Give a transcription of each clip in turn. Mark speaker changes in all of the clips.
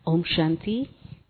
Speaker 1: Om Shanti.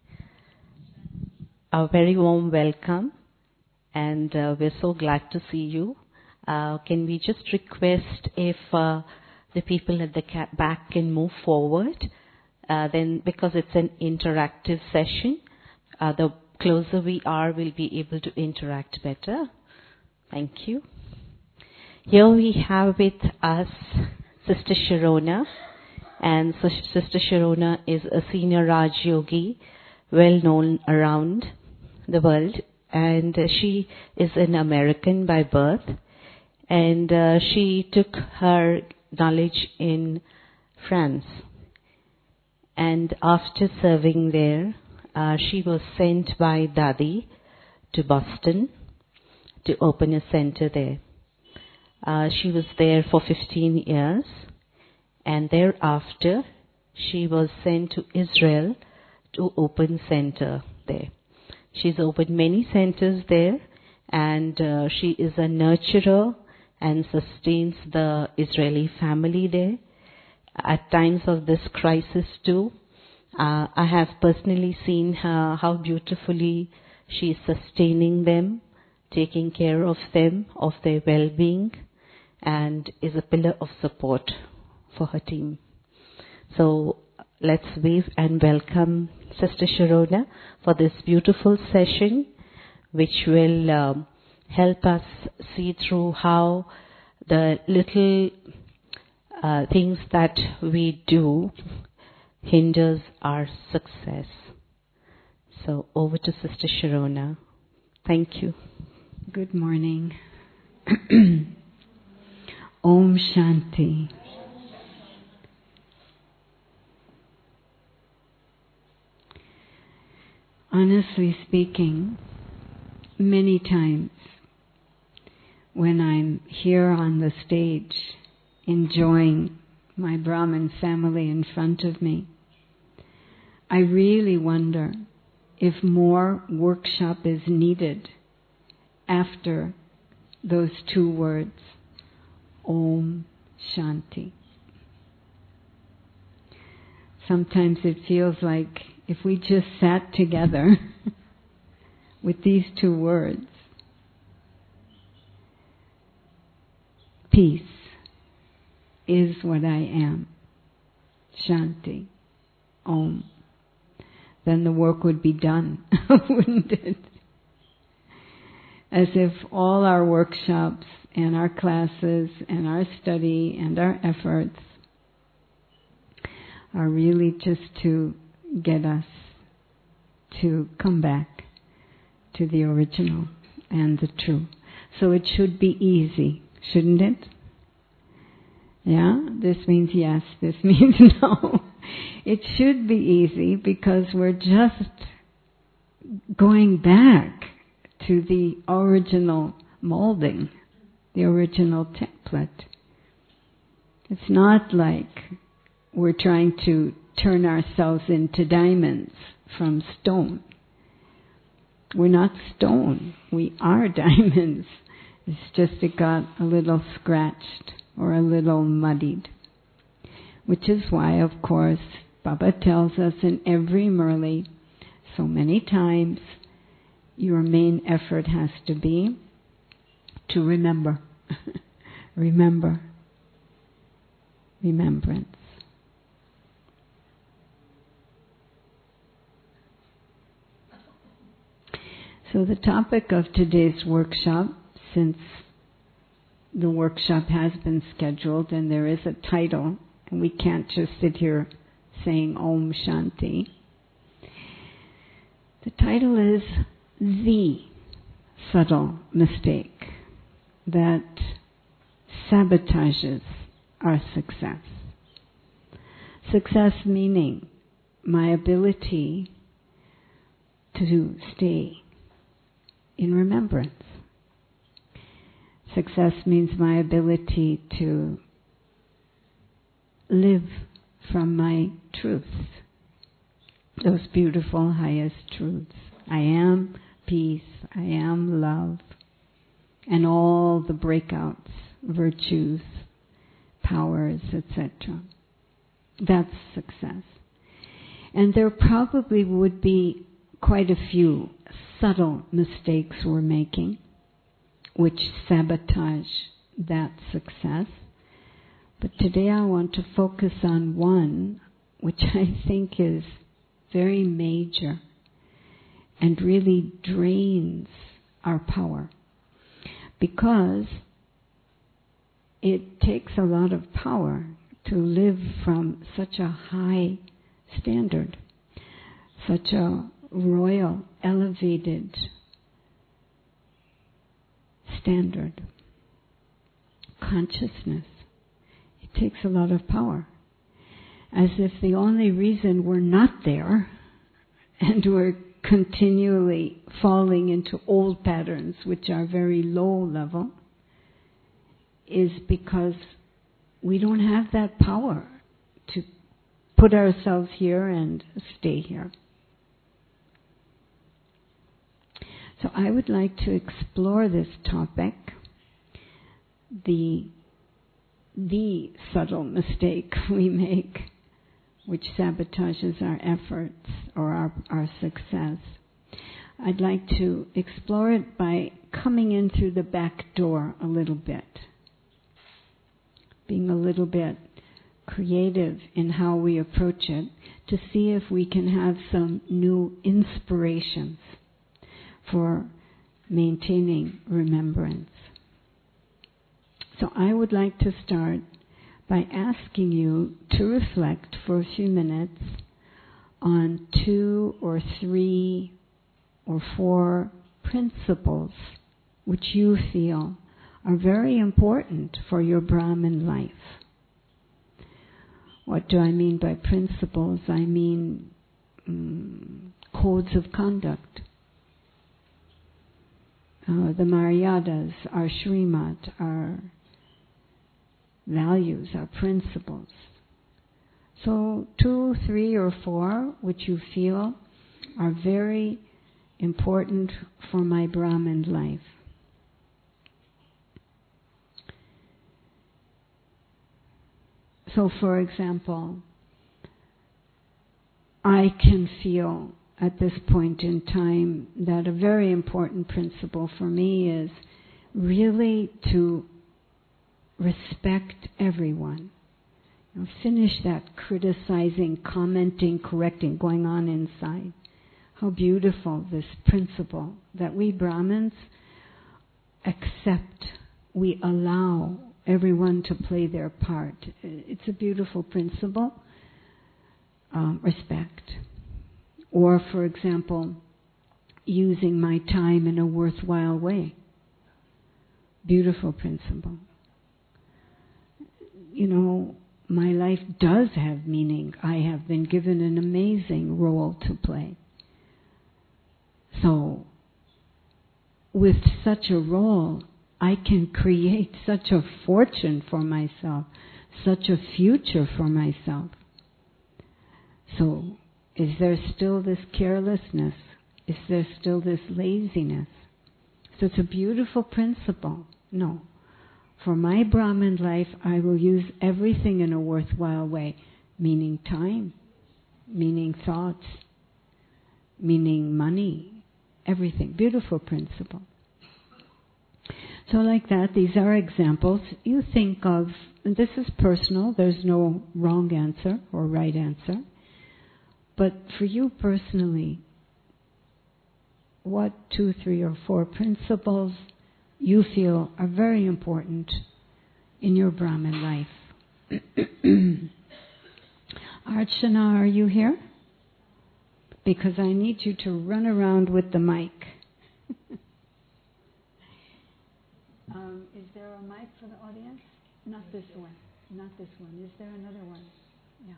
Speaker 1: A very warm welcome, and we're so glad to see you. Can we just request if the people at the back can move forward? Then, because it's an interactive session, the closer we are, we'll be able to interact better. Thank you. Here we have with us Sister Sharona, and Sister Sharona is a senior Raj Yogi, well known around the world, and she is an American by birth, and she took her knowledge in France, and after serving there, she was sent by Dadi to Boston to open a center there. She was there for 15 years, and thereafter she was sent to Israel to open center there. She's opened many centers there, and she is a nurturer and sustains the Israeli family there. At times of this crisis too, I have personally seen her, how beautifully she is sustaining them, taking care of them, of their well-being, and is a pillar of support for her team. So let's wave and welcome Sister Sharona for this beautiful session, which will help us see through how the little things that we do hinders our success. So over to Sister Sharona. Thank you.
Speaker 2: Good morning. Om Shanti. Honestly speaking, many times when I'm here on the stage enjoying my Brahmin family in front of me, I really wonder if more workshop is needed after those two words, Om Shanti. Sometimes it feels like if we just sat together with these two words, peace is what I am, Shanti, Om, then the work would be done, wouldn't it? As if all our workshops and our classes and our study and our efforts are really just to get us to come back to the original and the true. So it should be easy, shouldn't it? Yeah? This means yes, this means no. It should be easy because we're just going back to the original molding, the original template. It's not like we're trying to turn ourselves into diamonds from stone. We're not stone. We are diamonds. It's just it got a little scratched or a little muddied. Which is why, of course, Baba tells us in every Murli so many times, your main effort has to be to remember. Remember. Remembrance. So the topic of today's workshop, since the workshop has been scheduled and there is a title, and we can't just sit here saying Om Shanti, the title is The Subtle Mistake That Sabotages Our Success. Success meaning my ability to stay in remembrance. Success means my ability to live from my truths, those beautiful highest truths. I am peace, I am love, and all the breakouts, virtues, powers, etc. That's success. And there probably would be quite a few subtle mistakes we're making which sabotage that success. But today I want to focus on one which I think is very major and really drains our power, because it takes a lot of power to live from such a high standard, such a royal, elevated standard, consciousness. It takes a lot of power. As if the only reason we're not there and we're continually falling into old patterns which are very low level is because we don't have that power to put ourselves here and stay here. So I would like to explore this topic, the subtle mistake we make which sabotages our efforts or our success. I'd like to explore it by coming in through the back door a little bit, being a little bit creative in how we approach it, to see if we can have some new inspirations for maintaining remembrance. So I would like to start by asking you to reflect for a few minutes on 2 or 3 or 4 principles which you feel are very important for your Brahman life. What do I mean by principles? I mean codes of conduct. The Maryadas, our Srimad, our values, our principles. So 2, 3, or 4, which you feel are very important for my Brahman life. So, for example, I can feel at this point in time that a very important principle for me is really to respect everyone. Finish that criticizing, commenting, correcting going on inside. How beautiful this principle that we Brahmins accept, we allow everyone to play their part. It's a beautiful principle. Respect. Or, for example, using my time in a worthwhile way. Beautiful principle. You know, my life does have meaning. I have been given an amazing role to play. So, with such a role, I can create such a fortune for myself, such a future for myself. So, is there still this carelessness? Is there still this laziness? So it's a beautiful principle. No. For my Brahman life, I will use everything in a worthwhile way, meaning time, meaning thoughts, meaning money, everything. Beautiful principle. So like that, these are examples. You think of, and this is personal, there's no wrong answer or right answer, but for you personally, what 2, 3, or 4 principles you feel are very important in your Brahman life? Archana, are you here? Because I need you to run around with the mic. Is there a mic for the audience? Not this one. Not this one. Is there another one? Yeah.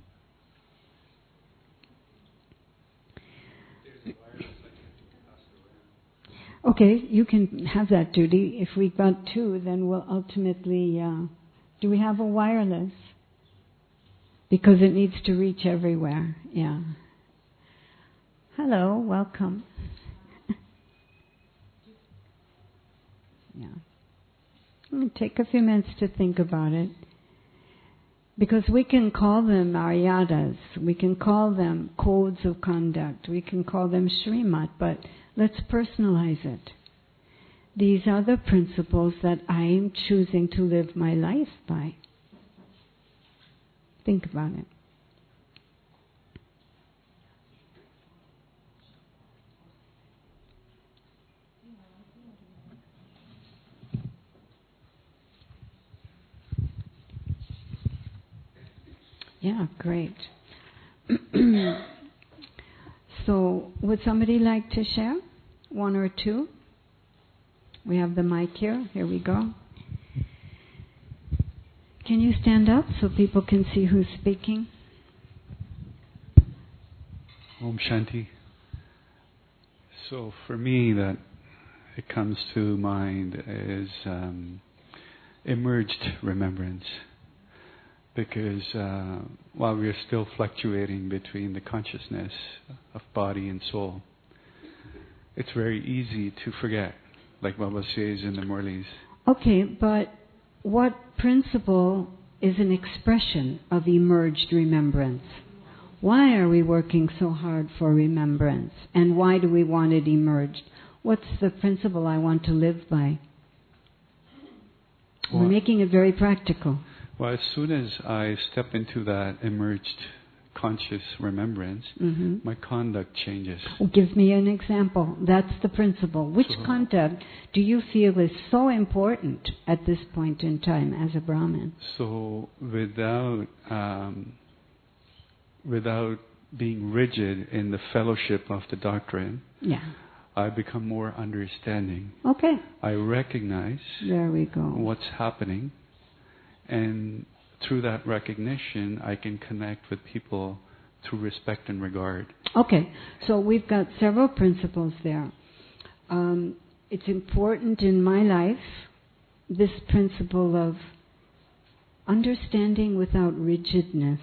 Speaker 2: Okay, you can have that duty. If we've got 2, then we'll ultimately... do we have a wireless? Because it needs to reach everywhere. Yeah. Hello, welcome. Yeah. I'm going to take a few minutes to think about it. Because we can call them maryadas, we can call them codes of conduct, we can call them Srimad, but let's personalize it. These are the principles that I am choosing to live my life by. Think about it. Yeah, great. So, would somebody like to share? One or two? We have the mic here. Here we go. Can you stand up so people can see who's speaking?
Speaker 3: Om Shanti. So for me, that it comes to mind is emerged remembrance. Because while we are still fluctuating between the consciousness of body and soul, it's very easy to forget, like Baba says in the Murlis.
Speaker 2: Okay, but what principle is an expression of emerged remembrance? Why are we working so hard for remembrance? And why do we want it emerged? What's the principle I want to live by? We're making it very practical.
Speaker 3: Well, as soon as I step into that emerged conscious remembrance, my conduct changes.
Speaker 2: Give me an example. That's the principle. Which conduct do you feel is so important at this point in time as a Brahmin?
Speaker 3: So without being rigid in the fellowship of the doctrine, I become more understanding.
Speaker 2: Okay.
Speaker 3: I recognize
Speaker 2: there we go.
Speaker 3: What's happening. And through that recognition, I can connect with people through respect and regard.
Speaker 2: Okay, so we've got several principles there. It's important in my life, this principle of understanding without rigidness,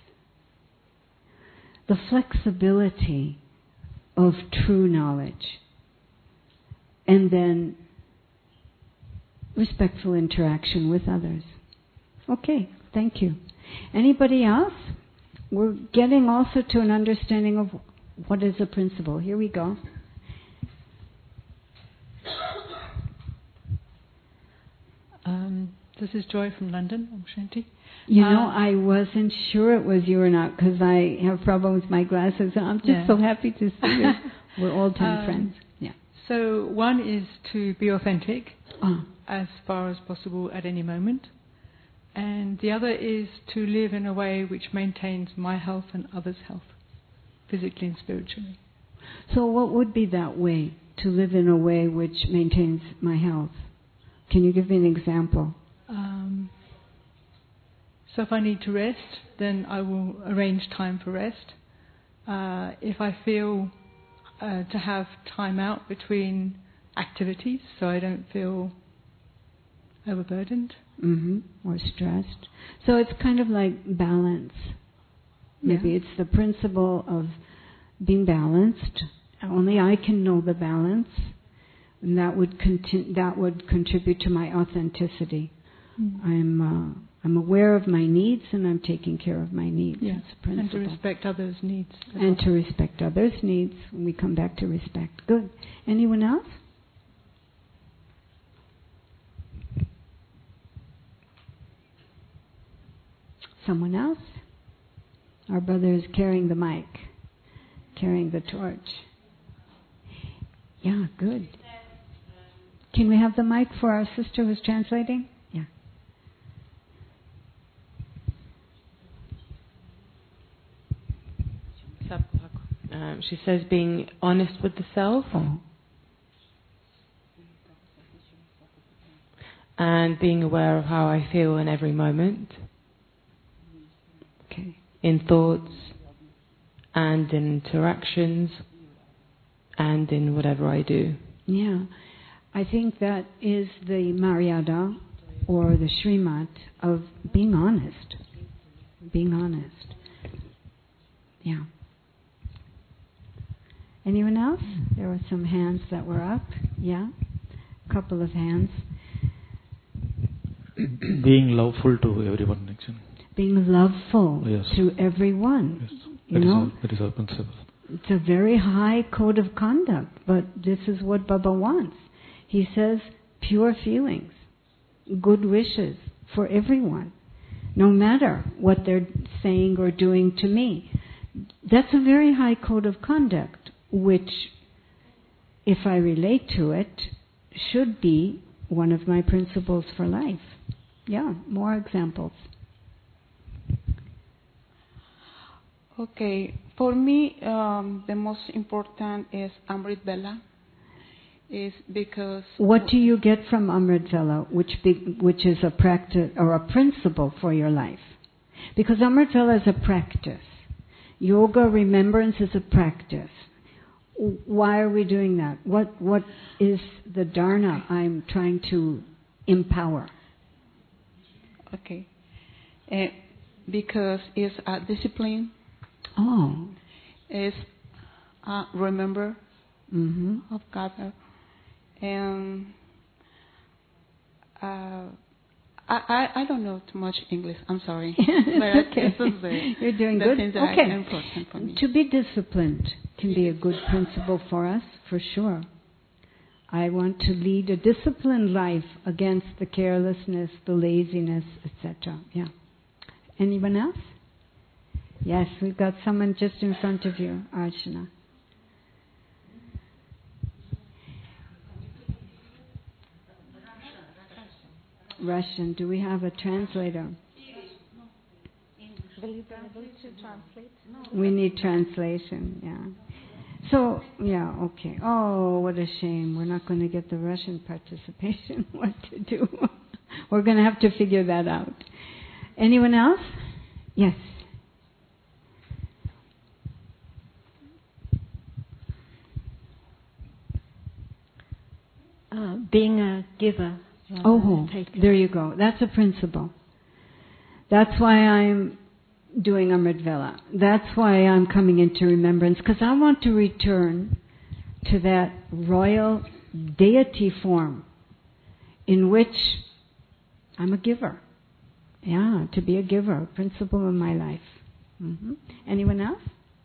Speaker 2: the flexibility of true knowledge, and then respectful interaction with others. Okay, thank you. Anybody else? We're getting also to an understanding of what is a principle. Here we go.
Speaker 4: This is Joy from London, Om Shanti.
Speaker 2: You know, I wasn't sure it was you or not because I have problems with my glasses. I'm just so happy to see you. We're old-time friends. Yeah.
Speaker 4: So one is to be authentic as far as possible at any moment. And the other is to live in a way which maintains my health and others' health, physically and spiritually.
Speaker 2: So what would be that way, to live in a way which maintains my health? Can you give me an example?
Speaker 4: So if I need to rest, then I will arrange time for rest. If I feel to have time out between activities, so I don't feel overburdened.
Speaker 2: Or stressed. So it's kind of like balance. Maybe it's the principle of being balanced. Only I can know the balance, and that would contribute to my authenticity. I'm aware of my needs, and I'm taking care of my needs.
Speaker 4: Yes, and to respect others' needs. And
Speaker 2: to respect others' needs. When we come back to respect. Good. Anyone else? Someone else? Our brother is carrying the mic, carrying the torch. Yeah, good. Can we have the mic for our sister who's translating? Yeah.
Speaker 5: She says being honest with the self. And being aware of how I feel in every moment. In thoughts and in interactions and in whatever I do.
Speaker 2: Yeah, I think that is the Maryada or the Srimad of being honest. Being honest. Yeah. Anyone else? There were some hands that were up. Yeah? A couple of hands.
Speaker 6: Being loveful to everyone, actually.
Speaker 2: being loveful
Speaker 6: Yes.
Speaker 2: to everyone.
Speaker 6: Yes.
Speaker 2: You know?
Speaker 6: That is our principle.
Speaker 2: It's a very high code of conduct, but this is what Baba wants. He says pure feelings, good wishes for everyone, no matter what they're saying or doing to me. That's a very high code of conduct, which, if I relate to it, should be one of my principles for life. Yeah, more examples.
Speaker 7: Okay, for me, the most important is Amrit Vela. Is because
Speaker 2: what do you get from Amrit Vela, which is a practice or a principle for your life? Because Amrit Vela is a practice. Yoga remembrance is a practice. Why are we doing that? What is the dharna I'm trying to empower?
Speaker 7: Okay, because it's a discipline.
Speaker 2: Oh,
Speaker 7: It's remember of God. And I don't know too much English. I'm sorry. But
Speaker 2: okay. You're doing good.
Speaker 7: Things that
Speaker 2: Okay.
Speaker 7: are important for me.
Speaker 2: To be disciplined can be a good principle for us, for sure. I want to lead a disciplined life against the carelessness, the laziness, etc. Yeah. Anyone else? Yes, we've got someone just in front of you, Archana. Russian. Do we have a translator?
Speaker 1: Will you be able to translate?
Speaker 2: We need translation, yeah. So, yeah, okay. Oh, what a shame. We're not going to get the Russian participation. What to do? We're going to have to figure that out. Anyone else? Yes.
Speaker 8: Being a giver.
Speaker 2: Oh, there you go. That's a principle. That's why I'm doing Amrit Vela. That's why I'm coming into remembrance, because I want to return to that royal deity form in which I'm a giver. Yeah, to be a giver, a principle in my life. Mm-hmm. Anyone else?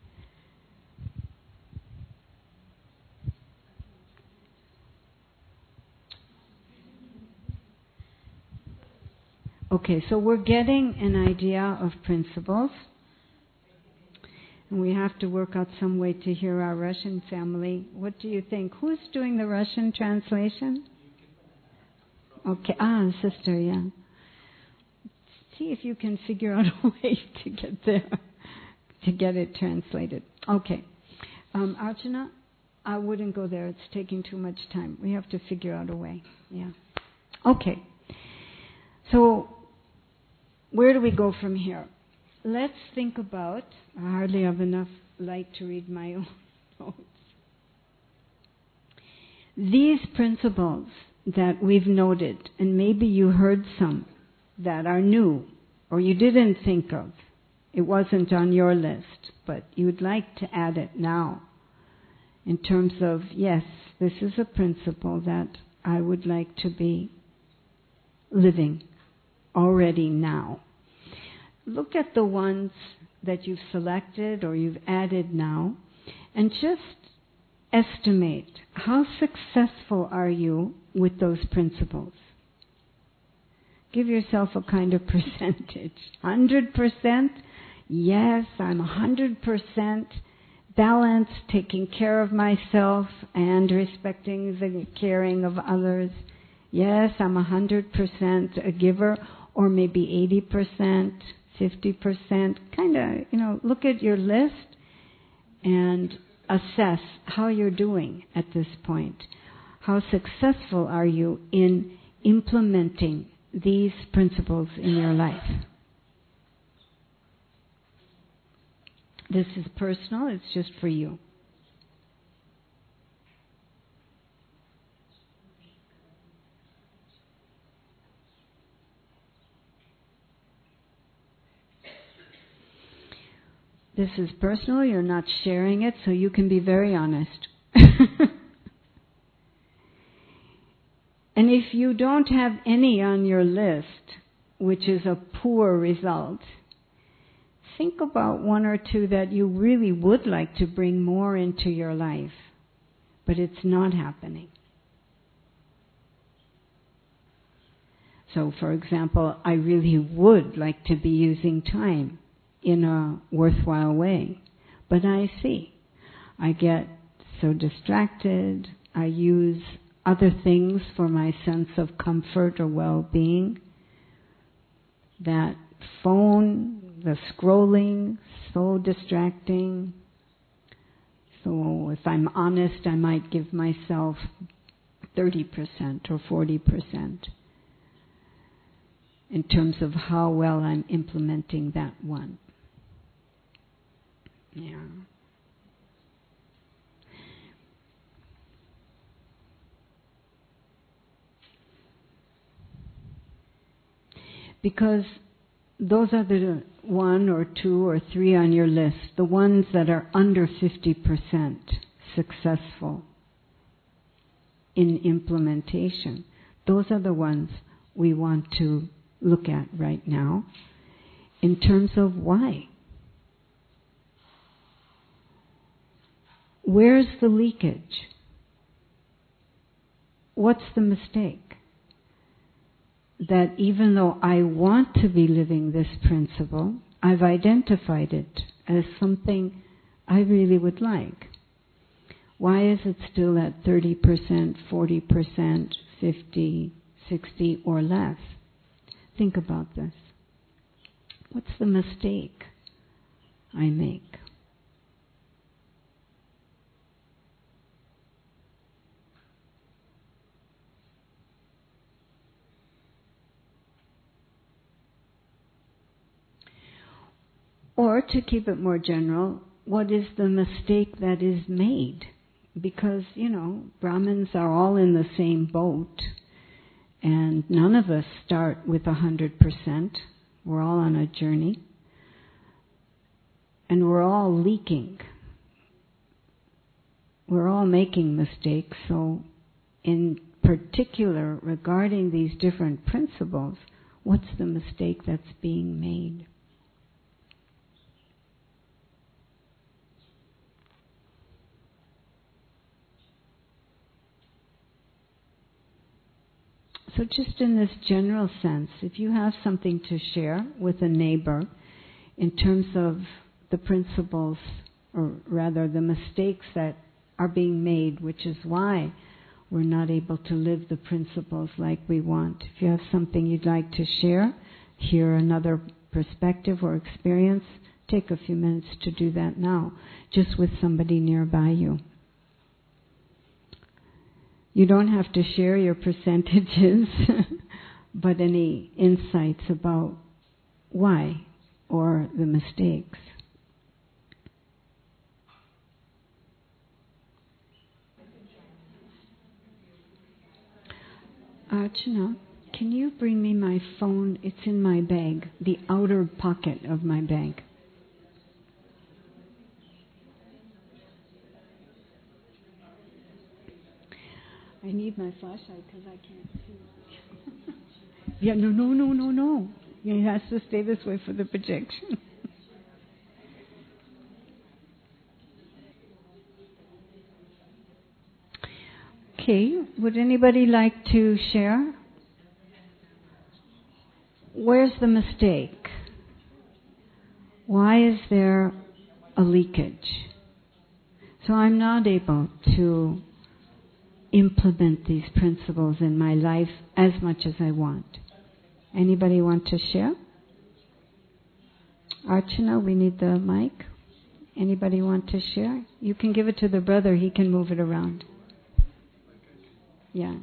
Speaker 2: Okay, so we're getting an idea of principles. And we have to work out some way to hear our Russian family. What do you think? Who's doing the Russian translation? Okay, sister, yeah. See if you can figure out a way to get there, to get it translated. Okay. Archana, I wouldn't go there. It's taking too much time. We have to figure out a way. Yeah. Okay. So, where do we go from here? Let's think about, I hardly have enough light to read my own notes. These principles that we've noted, and maybe you heard some that are new, or you didn't think of. It wasn't on your list, but you'd like to add it now. In terms of, yes, this is a principle that I would like to be living already now. Look at the ones that you've selected or you've added now and just estimate how successful are you with those principles. Give yourself a kind of percentage. 100%? Yes, I'm 100% balanced, taking care of myself and respecting the caring of others. Yes, I'm 100% a giver, or maybe 80%, 50%. Kind of, look at your list and assess how you're doing at this point. How successful are you in implementing these principles in your life? This is personal, it's just for you. This is personal, you're not sharing it, so you can be very honest. And if you don't have any on your list, which is a poor result, think about one or two that you really would like to bring more into your life, but it's not happening. So, for example, I really would like to be using time in a worthwhile way, but I see I get so distracted, I use other things for my sense of comfort or well-being. That phone, the scrolling, so distracting. So if I'm honest, I might give myself 30% or 40% in terms of how well I'm implementing that one. Yeah. Because those are the one or two or three on your list, the ones that are under 50% successful in implementation. Those are the ones we want to look at right now in terms of why. Where's the leakage? What's the mistake? That even though I want to be living this principle, I've identified it as something I really would like. Why is it still at 30%, 40%, 50, 60 or less? Think about this. What's the mistake I make? Or, to keep it more general, what is the mistake that is made? Because, Brahmins are all in the same boat, and none of us start with 100%. We're all on a journey, and we're all leaking. We're all making mistakes, so in particular, regarding these different principles, what's the mistake that's being made? So just in this general sense, if you have something to share with a neighbor in terms of the principles, or rather the mistakes that are being made, which is why we're not able to live the principles like we want. If you have something you'd like to share, hear another perspective or experience, take a few minutes to do that now, just with somebody nearby you. You don't have to share your percentages, but any insights about why or the mistakes. Archana, can you bring me my phone? It's in my bag, the outer pocket of my bag. I need my flashlight because I can't see. Yeah, no. It has to stay this way for the projection. Okay, would anybody like to share? Where's the mistake? Why is there a leakage? So I'm not able to implement these principles in my life as much as I want. Anybody want to share? Archana, we need the mic. Anybody want to share? You can give it to the brother, he can move it around. Yeah,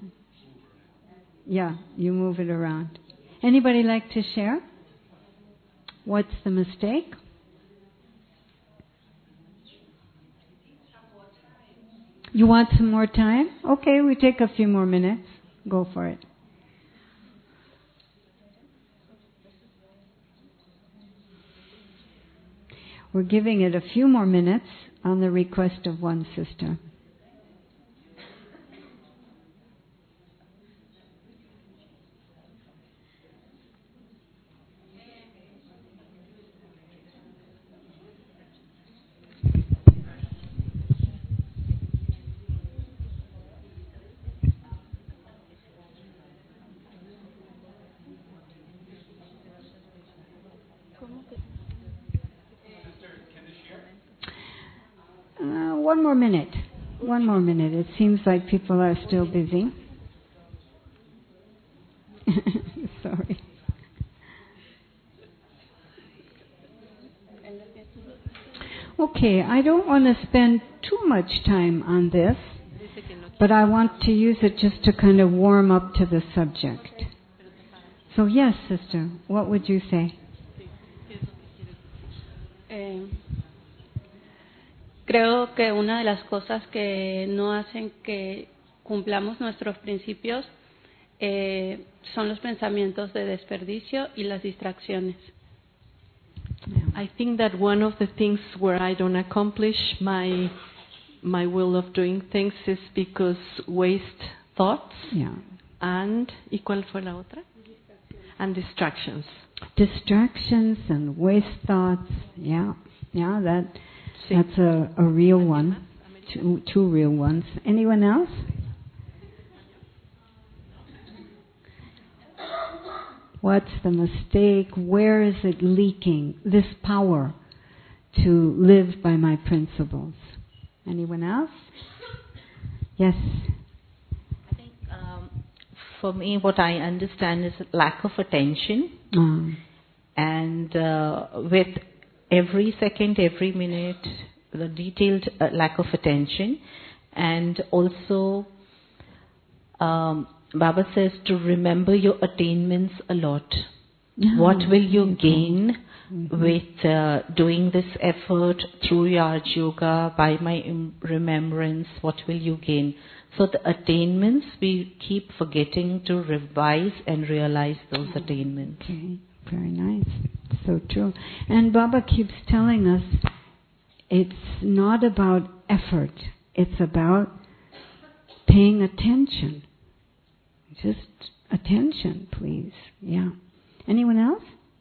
Speaker 2: you move it around. Anybody like to share? What's the mistake? You want some more time? Okay, we take a few more minutes. Go for it. We're giving it a few more minutes on the request of one sister. one more minute. One more minute. It seems like people are still busy. Sorry. Okay, I don't want to spend too much time on this, but I want to use it just to kind of warm up to the subject. So yes, sister, what would you say?
Speaker 6: Creo que una de las cosas que no hacen que cumplamos nuestros principios son los pensamientos de desperdicio y las distracciones.
Speaker 9: I think that one of the things where I don't accomplish my will of doing things is because waste thoughts and ¿y cuál fue la otra? And distractions.
Speaker 2: Distractions and waste thoughts. That's a real one. Two real ones. Anyone else? What's the mistake? Where is it leaking? This power to live by my principles. Anyone else? Yes.
Speaker 1: I think for me what I understand is lack of attention. And with every second, every minute, the detailed lack of attention. And also Baba says to remember your attainments a lot. What will you gain with doing this effort through Raj Yoga, by my remembrance? What will you gain? So the attainments, we keep forgetting to revise and realize those attainments.
Speaker 2: Okay, very nice. So true. And Baba keeps telling us it's not about effort. It's about paying attention. Just attention, please. Yeah. Anyone else?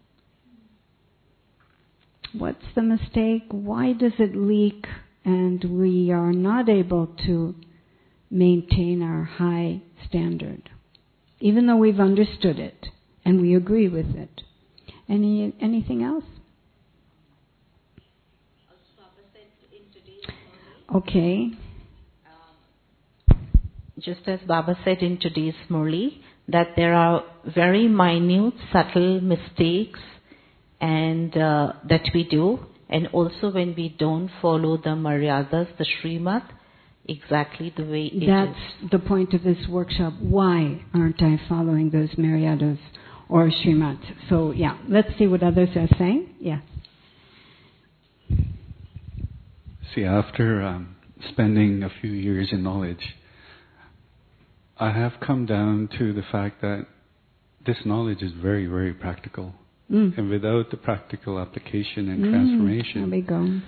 Speaker 2: What's the mistake? Why does it leak and we are not able to maintain our high standard, even though we've understood it and we agree with it? Anything else? Okay.
Speaker 1: Just as Baba said in today's Murli, that there are very minute, subtle mistakes and that we do, and also when we don't follow the maryadas, the Srimad, exactly the way it is.
Speaker 2: That's the point of this workshop. Why aren't I following those maryadas or Srimad? So yeah, let's see what others are saying. Yeah.
Speaker 3: See, after spending a few years in knowledge, I have come down to the fact that this knowledge is very, very practical. And without the practical application and transformation,
Speaker 2: there we go.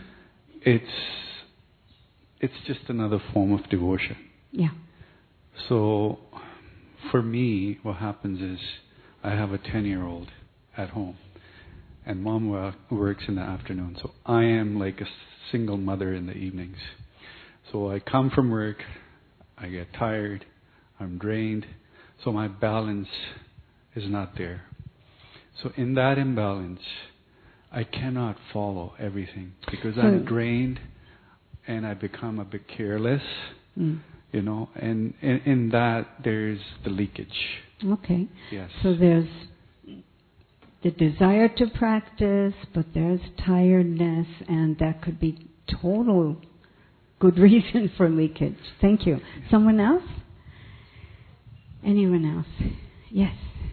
Speaker 3: It's just another form of devotion.
Speaker 2: Yeah.
Speaker 3: So for me, what happens is I have a 10-year-old at home, and mom works in the afternoon. So I am like a single mother in the evenings. So I come from work, I get tired, I'm drained, so my balance is not there. So in that imbalance, I cannot follow everything because I'm drained and I become a bit careless, and in that there's the leakage.
Speaker 2: Okay.
Speaker 3: Yes.
Speaker 2: So there's the desire to practice, but there's tiredness, and that could be total good reason for leakage. Thank you. Someone else? Anyone else? Yes.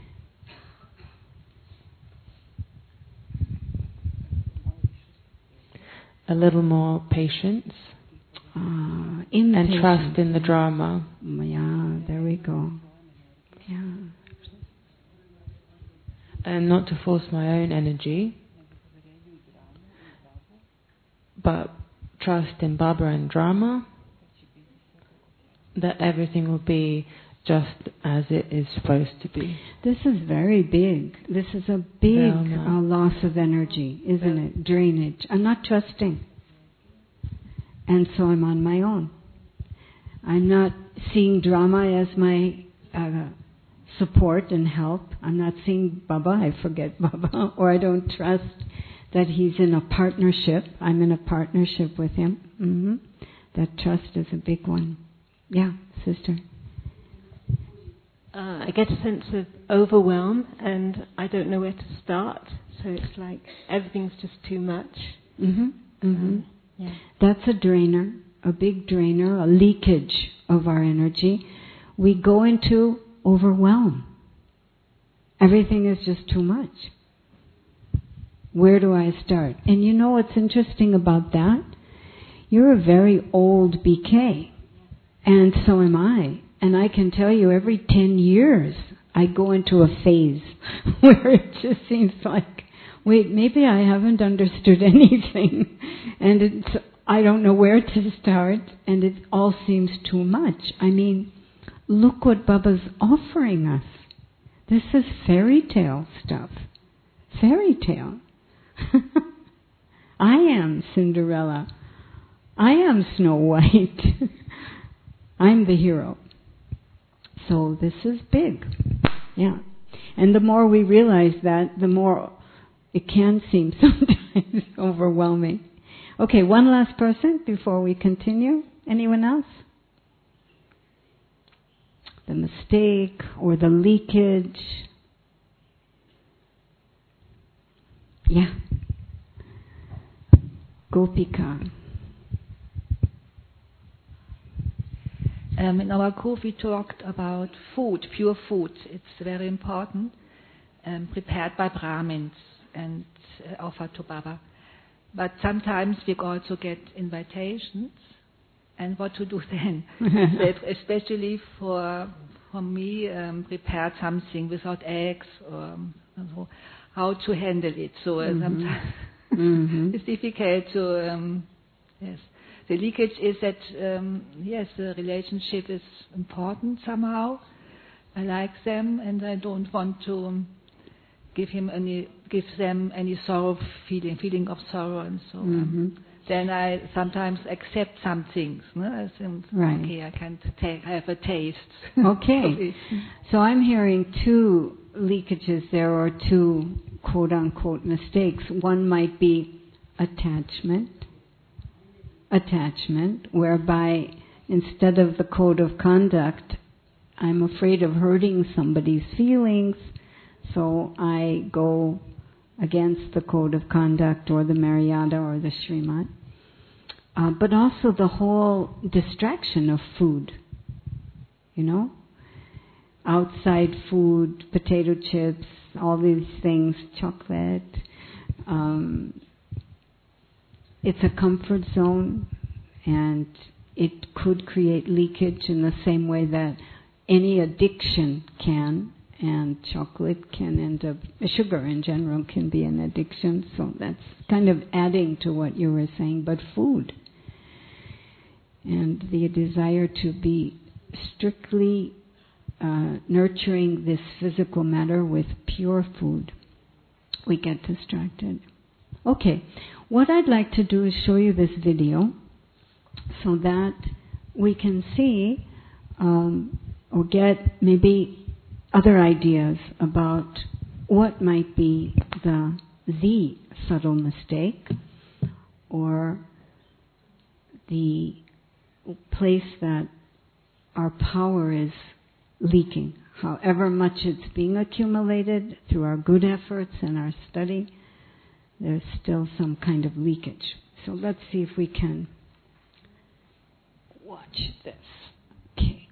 Speaker 5: A little more patience and trust in the drama.
Speaker 2: Yeah, there we go. Yeah.
Speaker 5: And not to force my own energy, but trust in Baba and drama, that everything will be just as it is supposed to be.
Speaker 2: This is very big. This is a big loss of energy, isn't it? Drainage. I'm not trusting. And so I'm on my own. I'm not seeing drama as my support and help. I'm not seeing Baba. I forget Baba. Or I don't trust that he's in a partnership. I'm in a partnership with him. That trust is a big one. Yeah, sister.
Speaker 8: I get a sense of overwhelm and I don't know where to start. So it's like everything's just too much.
Speaker 2: Yeah. That's a drainer, a big drainer, a leakage of our energy. We go into overwhelm. Everything is just too much. Where do I start? And you know what's interesting about that? You're a very old BK, and so am I. And I can tell you every 10 years I go into a phase where it just seems like, wait, maybe I haven't understood anything. And I don't know where to start, and it all seems too much. I mean, look what Baba's offering us. This is fairy tale stuff. Fairy tale. I am Cinderella. I am Snow White. I'm the hero. So this is big. Yeah. And the more we realize that, the more it can seem sometimes overwhelming. Okay, one last person before we continue. Anyone else? The mistake or the leakage. Yeah. Gopika.
Speaker 10: In our group we talked about food, pure food. It's very important, prepared by Brahmins and offered to Baba. But sometimes we also get invitations, and what to do then? Especially for me, prepared something without eggs, or how to handle it. So sometimes it's difficult to, yes. The leakage is that, yes, the relationship is important somehow. I like them, and I don't want to give them any sorrow, feeling of sorrow, and so on. Then I sometimes accept some things. No? I think, okay, I can have a taste.
Speaker 2: Okay. So I'm hearing two leakages there, or two quote-unquote mistakes. One might be attachment, whereby instead of the code of conduct, I'm afraid of hurting somebody's feelings, so I go against the code of conduct or the Maryada or the Srimad. But also the whole distraction of food, you know? Outside food, potato chips, all these things, chocolate. It's a comfort zone, and it could create leakage in the same way that any addiction can, and chocolate can end up, sugar in general can be an addiction, so that's kind of adding to what you were saying, but food. And the desire to be strictly nurturing this physical matter with pure food, we get distracted. Okay. What I'd like to do is show you this video so that we can see or get maybe other ideas about what might be the subtle mistake or the place that our power is leaking. However much it's being accumulated through our good efforts and our study, there's still some kind of leakage. So let's see if we can watch this. Okay.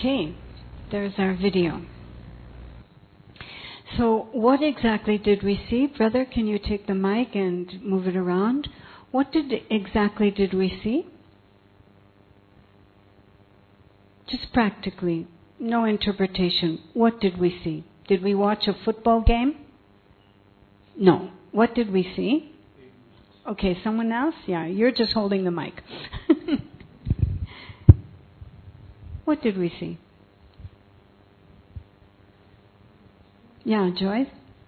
Speaker 2: Okay, there's our video. So what exactly did we see? Brother, can you take the mic and move it around? What exactly did we see? Just practically, no interpretation. What did we see? Did we watch a football game? No. What did we see? Okay, someone else? Yeah, you're just holding the mic. What did we see? Yeah, Joyce?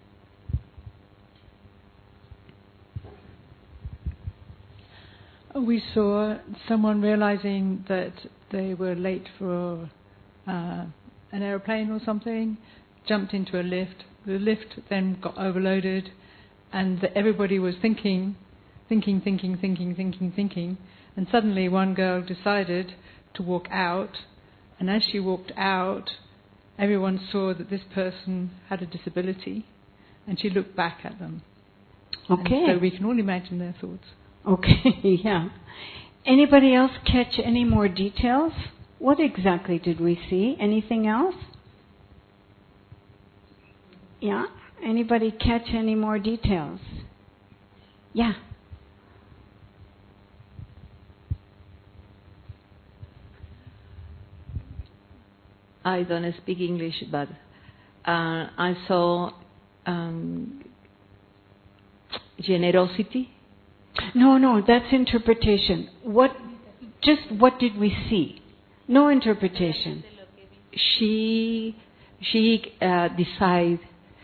Speaker 4: We saw someone realizing that they were late for an aeroplane or something, jumped into a lift. The lift then got overloaded, and everybody was thinking, and suddenly one girl decided to walk out, and as she walked out, everyone saw that this person had a disability, and she looked back at them.
Speaker 2: Okay.
Speaker 4: And so we can all imagine their thoughts.
Speaker 2: Okay, yeah. Anybody else catch any more details? What exactly did we see? Anything else? Yeah? Anybody catch any more details? Yeah.
Speaker 11: I don't speak English, but I saw generosity.
Speaker 2: No, that's interpretation. What did we see? No interpretation.
Speaker 11: She decided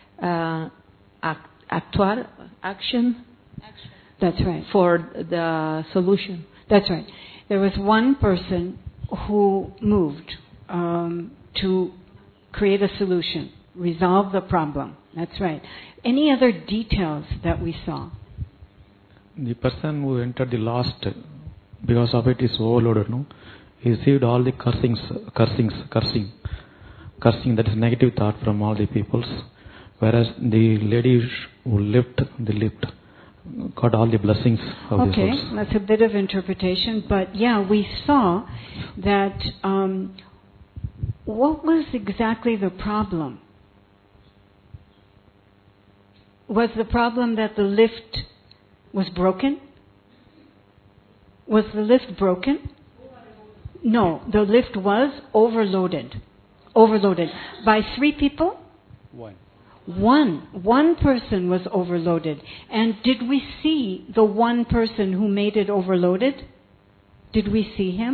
Speaker 11: action.
Speaker 2: That's right.
Speaker 11: For the solution.
Speaker 2: That's right. There was one person who moved to create a solution, resolve the problem. That's right. Any other details that we saw?
Speaker 12: The person who entered the last, because of it is overloaded, no? He received all the cursing, that is negative thought from all the peoples. Whereas the lady who lifted the lift got all the blessings of the souls.
Speaker 2: Okay, that's a bit of interpretation, but yeah, we saw that. What was exactly the problem? Was the problem that the lift was broken? Was the lift broken? No, the lift was overloaded. Overloaded. By 3 people? One person was overloaded. And did we see the one person who made it overloaded? Did we see him?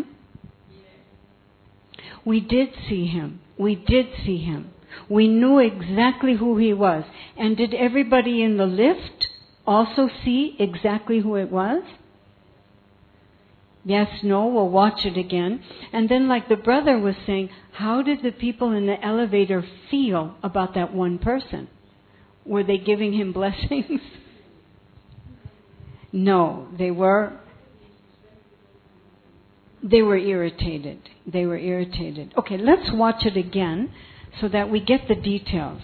Speaker 2: We did see him. We did see him. We knew exactly who he was. And did everybody in the lift also see exactly who it was? Yes, no, we'll watch it again. And then, like the brother was saying, how did the people in the elevator feel about that one person? Were they giving him blessings? No, they were irritated. They were irritated. Okay, let's watch it again so that we get the details.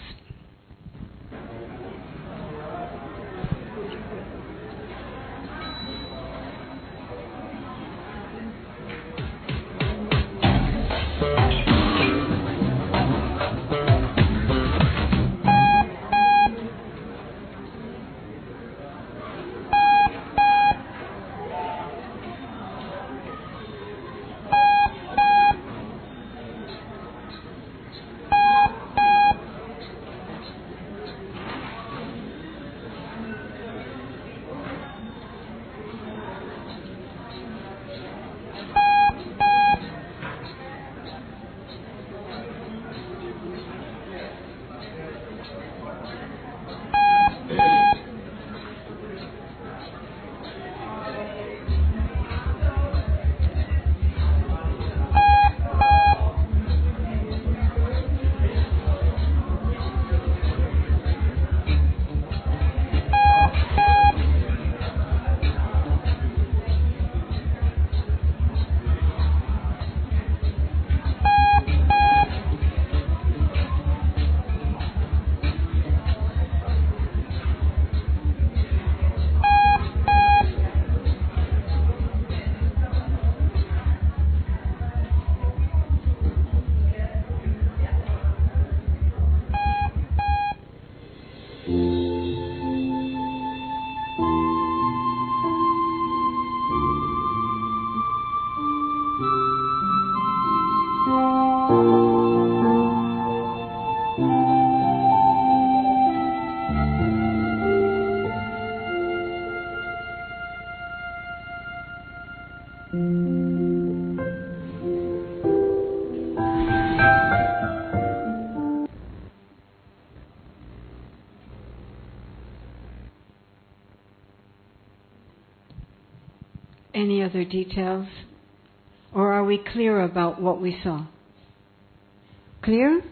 Speaker 2: Any other details? Or are we clear about what we saw? Clear?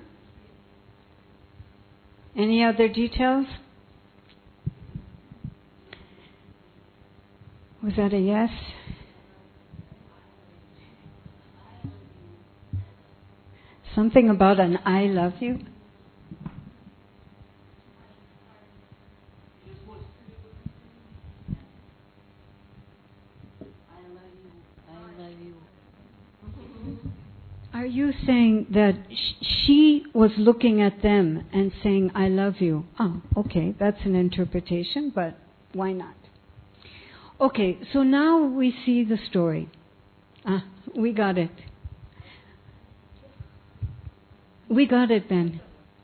Speaker 2: Any other details? Was that a yes? Something about an I love you? Are you saying that she was looking at them and saying, I love you? Oh, okay, that's an interpretation, but why not? Okay, so now we see the story. We got it. We got it, Ben.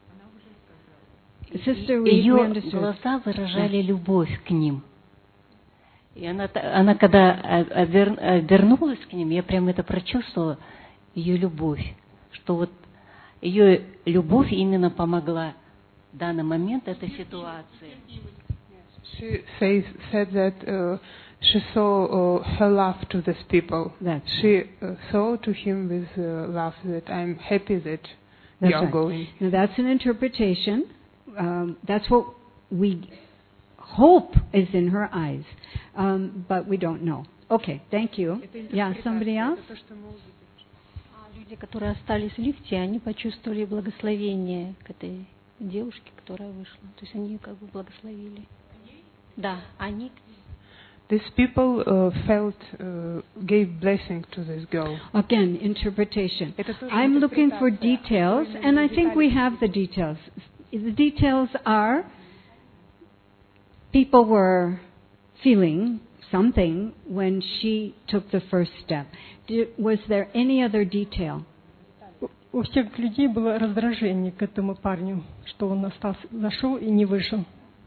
Speaker 2: Sister, we understood.
Speaker 13: Ее глаза выражали любовь к ним. И она когда вернулась к ним, я прямо это прочувствовала, ее любовь, что вот ее любовь именно помогла в данный момент этой ситуации.
Speaker 14: She said that she saw her love to these people. She saw to him with love that I'm happy that you are going.
Speaker 2: Now that's an interpretation. That's what we hope is in her eyes, but we don't know. Okay, thank you. Yeah, somebody else?
Speaker 15: Люди, которые остались в лифте, они почувствовали благословение к этой девушке, которая вышла. То есть они как бы благословили. Да, они.
Speaker 14: These people gave blessing to this girl.
Speaker 2: Again, interpretation. I'm looking for details, and I think we have the details. The details are people were feeling something when she took the first step. Was there any other detail?
Speaker 16: У всех людей было раздражение к этому парню, что он зашел и не вышел.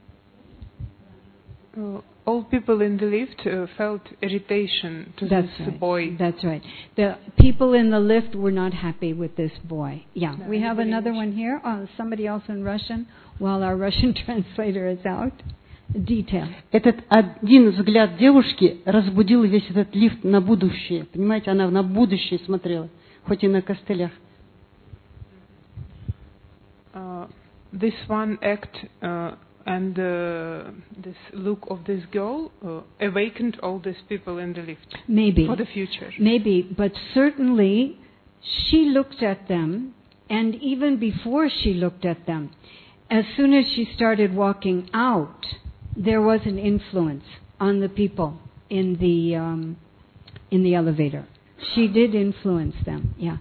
Speaker 14: All people in the lift felt irritation to this boy.
Speaker 2: That's right. The people in the lift were not happy with this boy. Yeah, we have another one here. Somebody else in Russian, while our Russian translator is out. Detail.
Speaker 17: Этот один взгляд девушки разбудил весь этот лифт на будущее. Понимаете, она на будущее смотрела, хоть и на костылях.
Speaker 14: This one act and this look of this girl awakened all these people in the lift.
Speaker 2: Maybe.
Speaker 14: For the future.
Speaker 2: Maybe, but certainly she looked at them, and even before she looked at them, as soon as she started walking out, there was an influence on the people in the elevator. She did influence them. Yeah.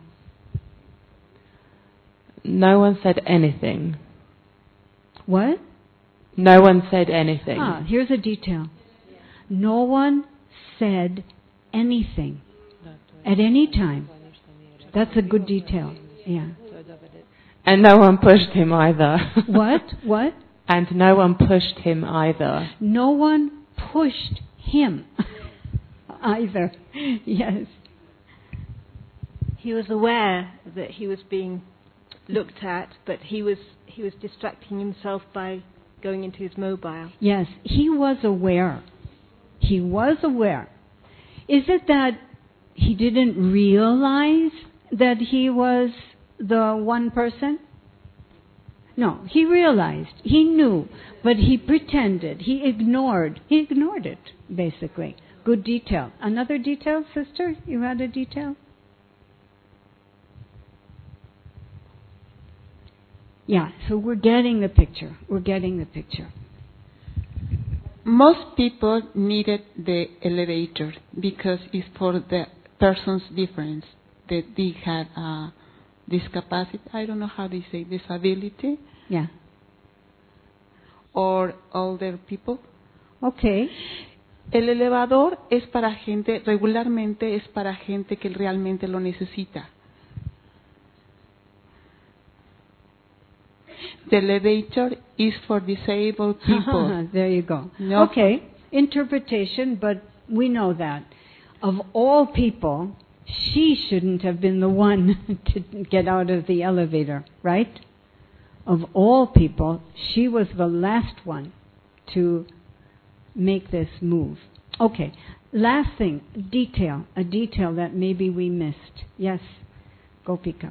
Speaker 5: No one said anything.
Speaker 2: What?
Speaker 5: No one said anything.
Speaker 2: Here's a detail. No one said anything at any time. That's a good detail. Yeah.
Speaker 5: And no one pushed him either.
Speaker 2: What? What?
Speaker 5: And no one pushed him either.
Speaker 2: No one pushed him either. Yes.
Speaker 8: He was aware that he was being looked at, but he was distracting himself by going into his mobile.
Speaker 2: Yes, he was aware. He was aware. Is it that he didn't realize that he was the one person? No, he realized. He knew, but he pretended. He ignored it, basically. Good detail. Another detail, sister? You had a detail? Yeah, so we're getting the picture. We're getting the picture.
Speaker 7: Most people needed the elevator because it's for the person's difference that they had discapacity. I don't know how they say disability.
Speaker 2: Yeah.
Speaker 7: Or older people.
Speaker 2: Okay.
Speaker 7: El elevador es para gente, regularmente es para gente que realmente lo necesita. The elevator is for disabled people.
Speaker 2: There you go.
Speaker 7: No.
Speaker 2: Okay, interpretation, but we know that. Of all people, she shouldn't have been the one to get out of the elevator, right? Of all people, she was the last one to make this move. Okay, Last thing, a detail that maybe we missed. Yes, Gopika.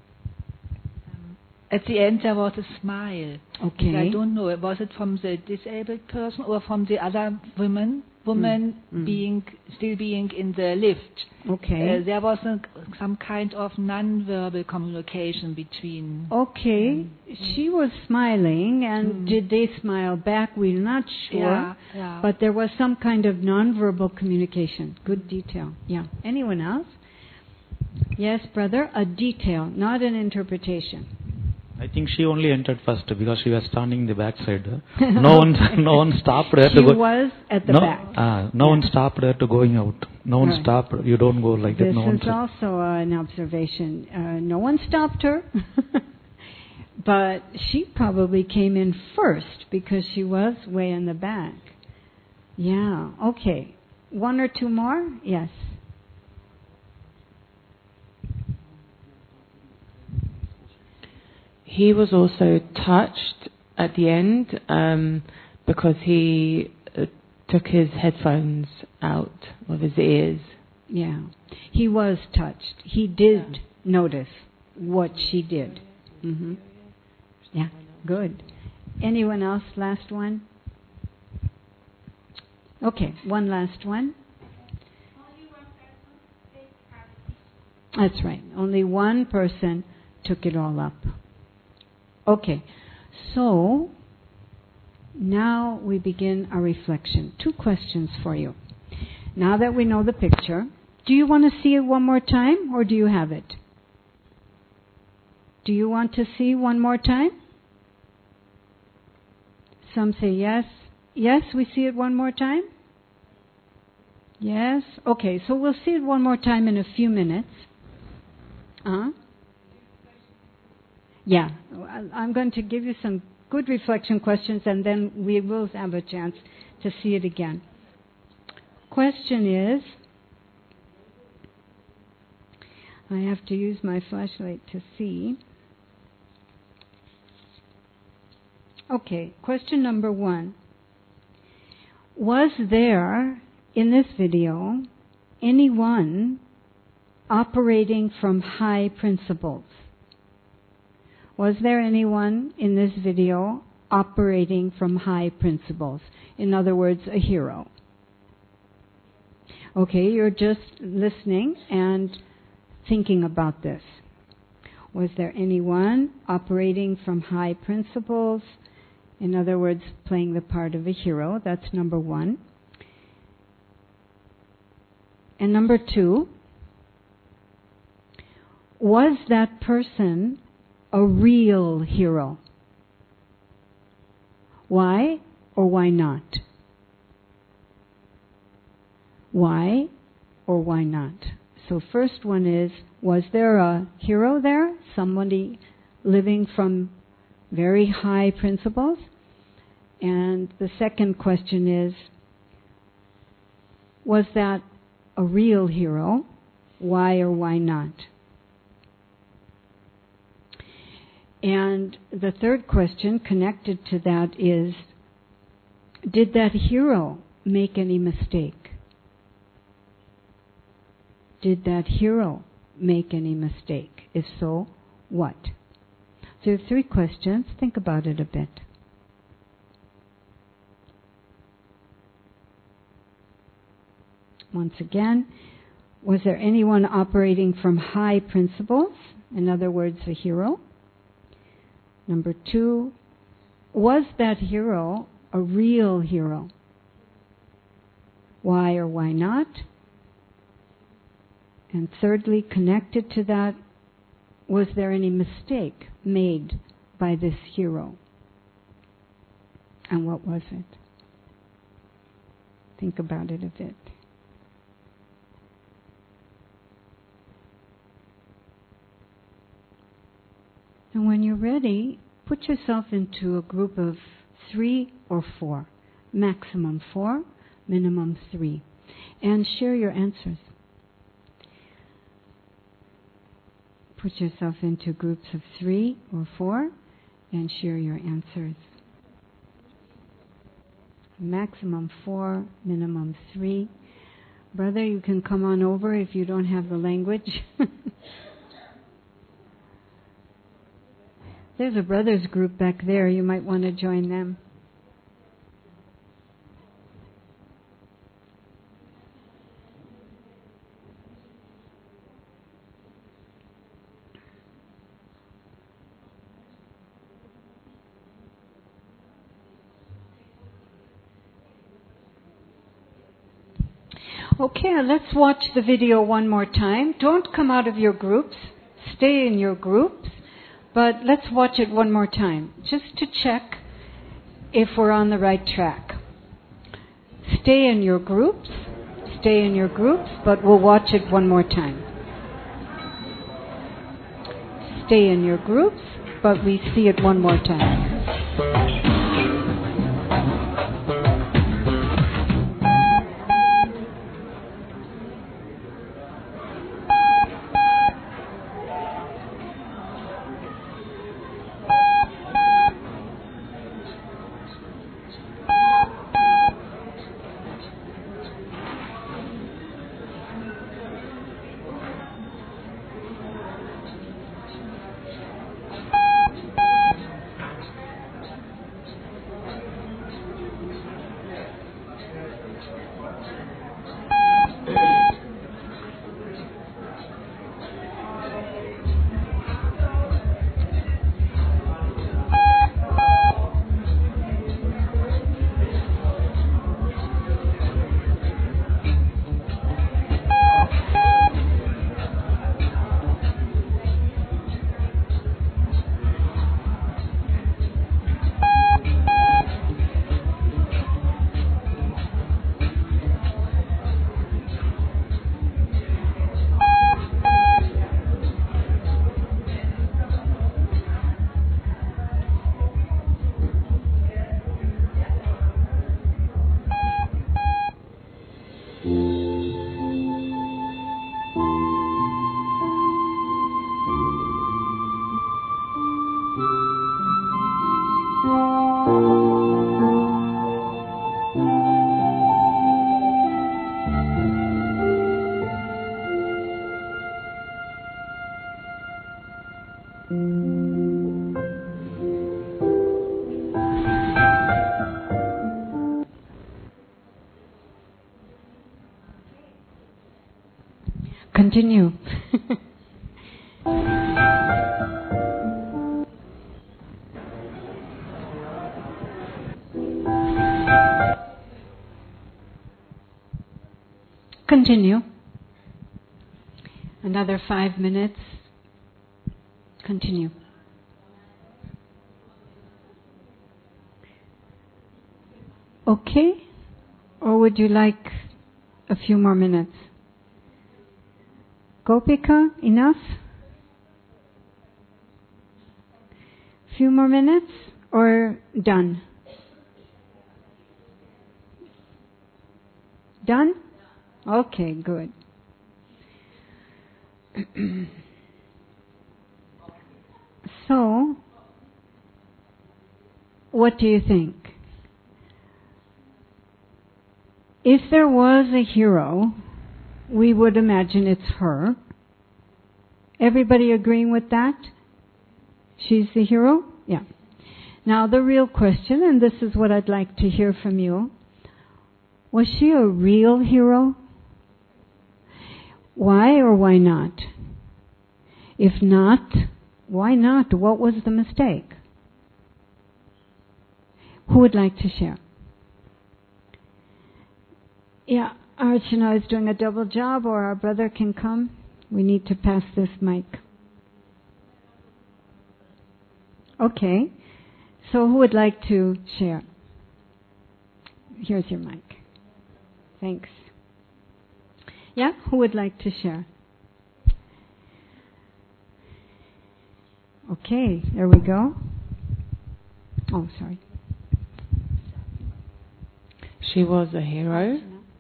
Speaker 10: At the end there was a smile.
Speaker 2: Okay.
Speaker 10: I don't know, was it from the disabled person or from the other woman still being in the lift?
Speaker 2: Okay.
Speaker 10: There was some kind of non-verbal communication between.
Speaker 2: Okay. She was smiling, and did they smile back? We're not sure.
Speaker 10: Yeah.
Speaker 2: But there was some kind of non-verbal communication. Good detail. Yeah. Anyone else? Yes, brother. A detail, not an interpretation.
Speaker 12: I think she only entered first because she was standing in the back side. No one stopped her to go.
Speaker 2: She was at the back.
Speaker 12: No one stopped her to going out. No one stopped. You don't go like that.
Speaker 2: This is also an observation. No one stopped her. But she probably came in first because she was way in the back. Yeah, okay. One or two more? Yes.
Speaker 5: He was also touched at the end because he took his headphones out of his ears.
Speaker 2: Yeah, he was touched. He did notice what she did. Mm-hmm. Yeah, good. Anyone else? Last one? Okay, one last one. That's right. Only one person took it all up. Okay, so now we begin our reflection. 2 questions for you. Now that we know the picture, do you want to see it one more time, or do you have it? Do you want to see one more time? Some say yes. Yes, we see it one more time? Yes? Okay, so we'll see it one more time in a few minutes. Yeah, I'm going to give you some good reflection questions, and then we will have a chance to see it again. Question is, I have to use my flashlight to see. Okay, question number 1. Was there, in this video, anyone operating from high principles? Was there anyone in this video operating from high principles? In other words, a hero. Okay, you're just listening and thinking about this. Was there anyone operating from high principles? In other words, playing the part of a hero. That's number 1. And number 2, was that person a real hero? Why or why not? Why or why not? So first one is, was there a hero there? Somebody living from very high principles? And the second question is, was that a real hero? Why or why not? And the third question connected to that is, did that hero make any mistake? Did that hero make any mistake? If so, what? So you have 3 questions. Think about it a bit. Once again, was there anyone operating from high principles? In other words, a hero? Number 2, was that hero a real hero? Why or why not? And thirdly, connected to that, was there any mistake made by this hero? And what was it? Think about it a bit. And when you're ready, put yourself into a group of 3 or 4. Maximum 4, minimum 3. And share your answers. Put yourself into groups of 3 or 4 and share your answers. Maximum 4, minimum 3. Brother, you can come on over if you don't have the language. There's a brothers group back there. You might want to join them. Okay, let's watch the video one more time. Don't come out of your groups. Stay in your groups. But let's watch it one more time, just to check if we're on the right track. Stay in your groups, but we'll watch it one more time. Stay in your groups, but we see it one more time. Continue. Continue. Another 5 minutes. Continue. Okay? Or would you like a few more minutes? Gopika, enough? Few more minutes or done? Done? Okay, good. So, what do you think? If there was a hero, we would imagine it's her. Everybody agreeing with that? She's the hero? Yeah. Now the real question, and this is what I'd like to hear from you. Was she a real hero? Why or why not? If not, why not? What was the mistake? Who would like to share? Yeah, Archana is doing a double job, or our brother can come. We need to pass this mic. Okay, so who would like to share? Here's your mic. Thanks. Yeah, who would like to share? Okay, there we go. Oh, sorry.
Speaker 5: She was a hero.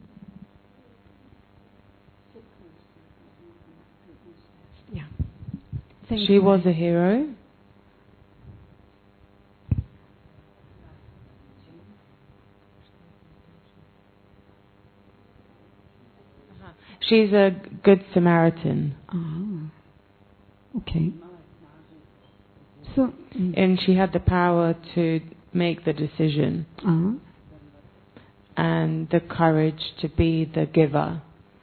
Speaker 2: Yeah.
Speaker 5: She was a hero. She's a good Samaritan.
Speaker 2: Oh. Okay. So,
Speaker 5: and she had the power to make the decision. And the courage to be the giver.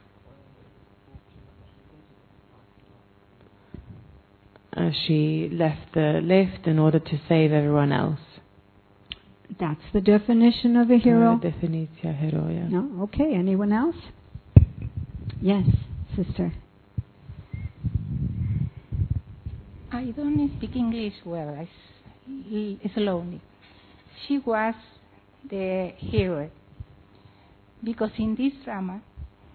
Speaker 5: She left the lift in order to save everyone else.
Speaker 2: That's the definition of a hero?
Speaker 5: Definicja heroja.
Speaker 2: No? Okay, anyone else? Yes, sister.
Speaker 18: I don't speak English well. Slowly. She was the hero. Because in this drama,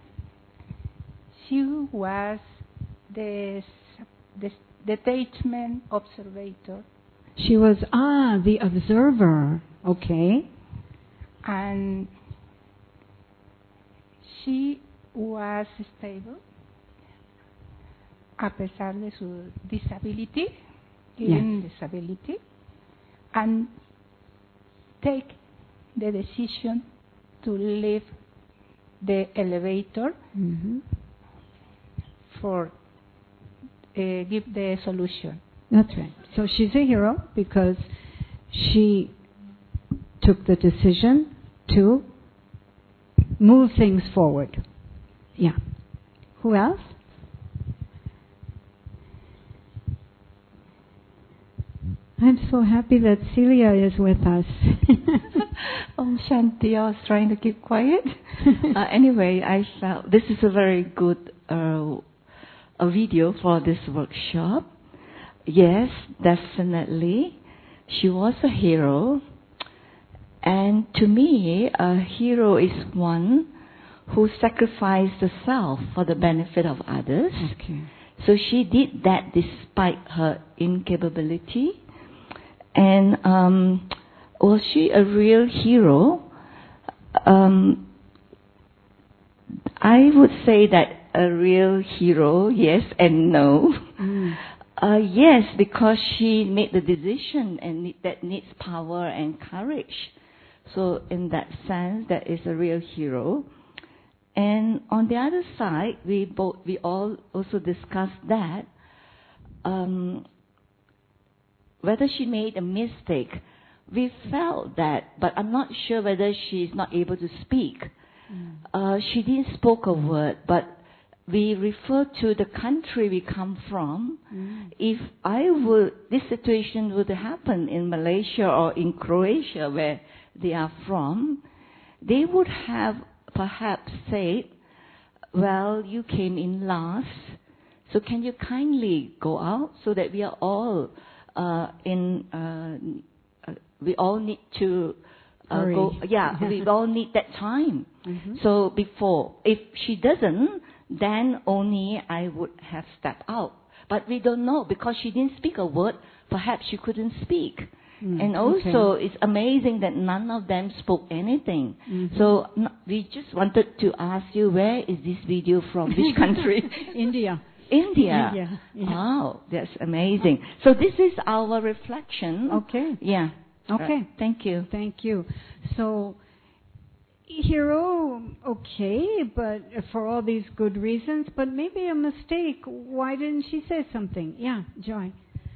Speaker 18: she was the detachment observer.
Speaker 2: She was, the observer. Okay.
Speaker 18: And she was stable a pesar de su disability, even disability, and take the decision to leave the elevator for give the solution.
Speaker 2: That's right. So she's a hero because she took the decision to move things forward. Yeah. Who else? I'm so happy that Celia is with us.
Speaker 19: Shanti, I was trying to keep quiet. Anyway, I felt this is a very good a video for this workshop. Yes, definitely. She was a hero. And to me, a hero is one who sacrificed herself for the benefit of others.
Speaker 2: Okay.
Speaker 19: So she did that despite her incapability. And was she a real hero? I would say that a real hero, yes and no. Yes, because she made the decision and that needs power and courage. So in that sense, that is a real hero. And on the other side, we all also discussed that whether she made a mistake. We felt that, but I'm not sure whether she's not able to speak. She didn't spoke a word, but we refer to the country we come from. If this situation would happen in Malaysia or in Croatia, where they are from, they would have perhaps said, well, you came in last, so can you kindly go out so that we are all we all need to go. Yeah, we all need that time. So before, if she doesn't, then only I would have stepped out. But we don't know because she didn't speak a word. Perhaps she couldn't speak. And also, it's amazing that none of them spoke anything. So we just wanted to ask you, where is this video from? Which country?
Speaker 2: India.
Speaker 19: India.
Speaker 2: Yeah.
Speaker 19: Wow, that's amazing. So this is our reflection.
Speaker 2: Okay.
Speaker 19: Yeah.
Speaker 2: Okay.
Speaker 19: Thank you.
Speaker 2: Thank you. So, hero, okay, but for all these good reasons, but maybe a mistake. Why didn't she say something? Yeah, Joy.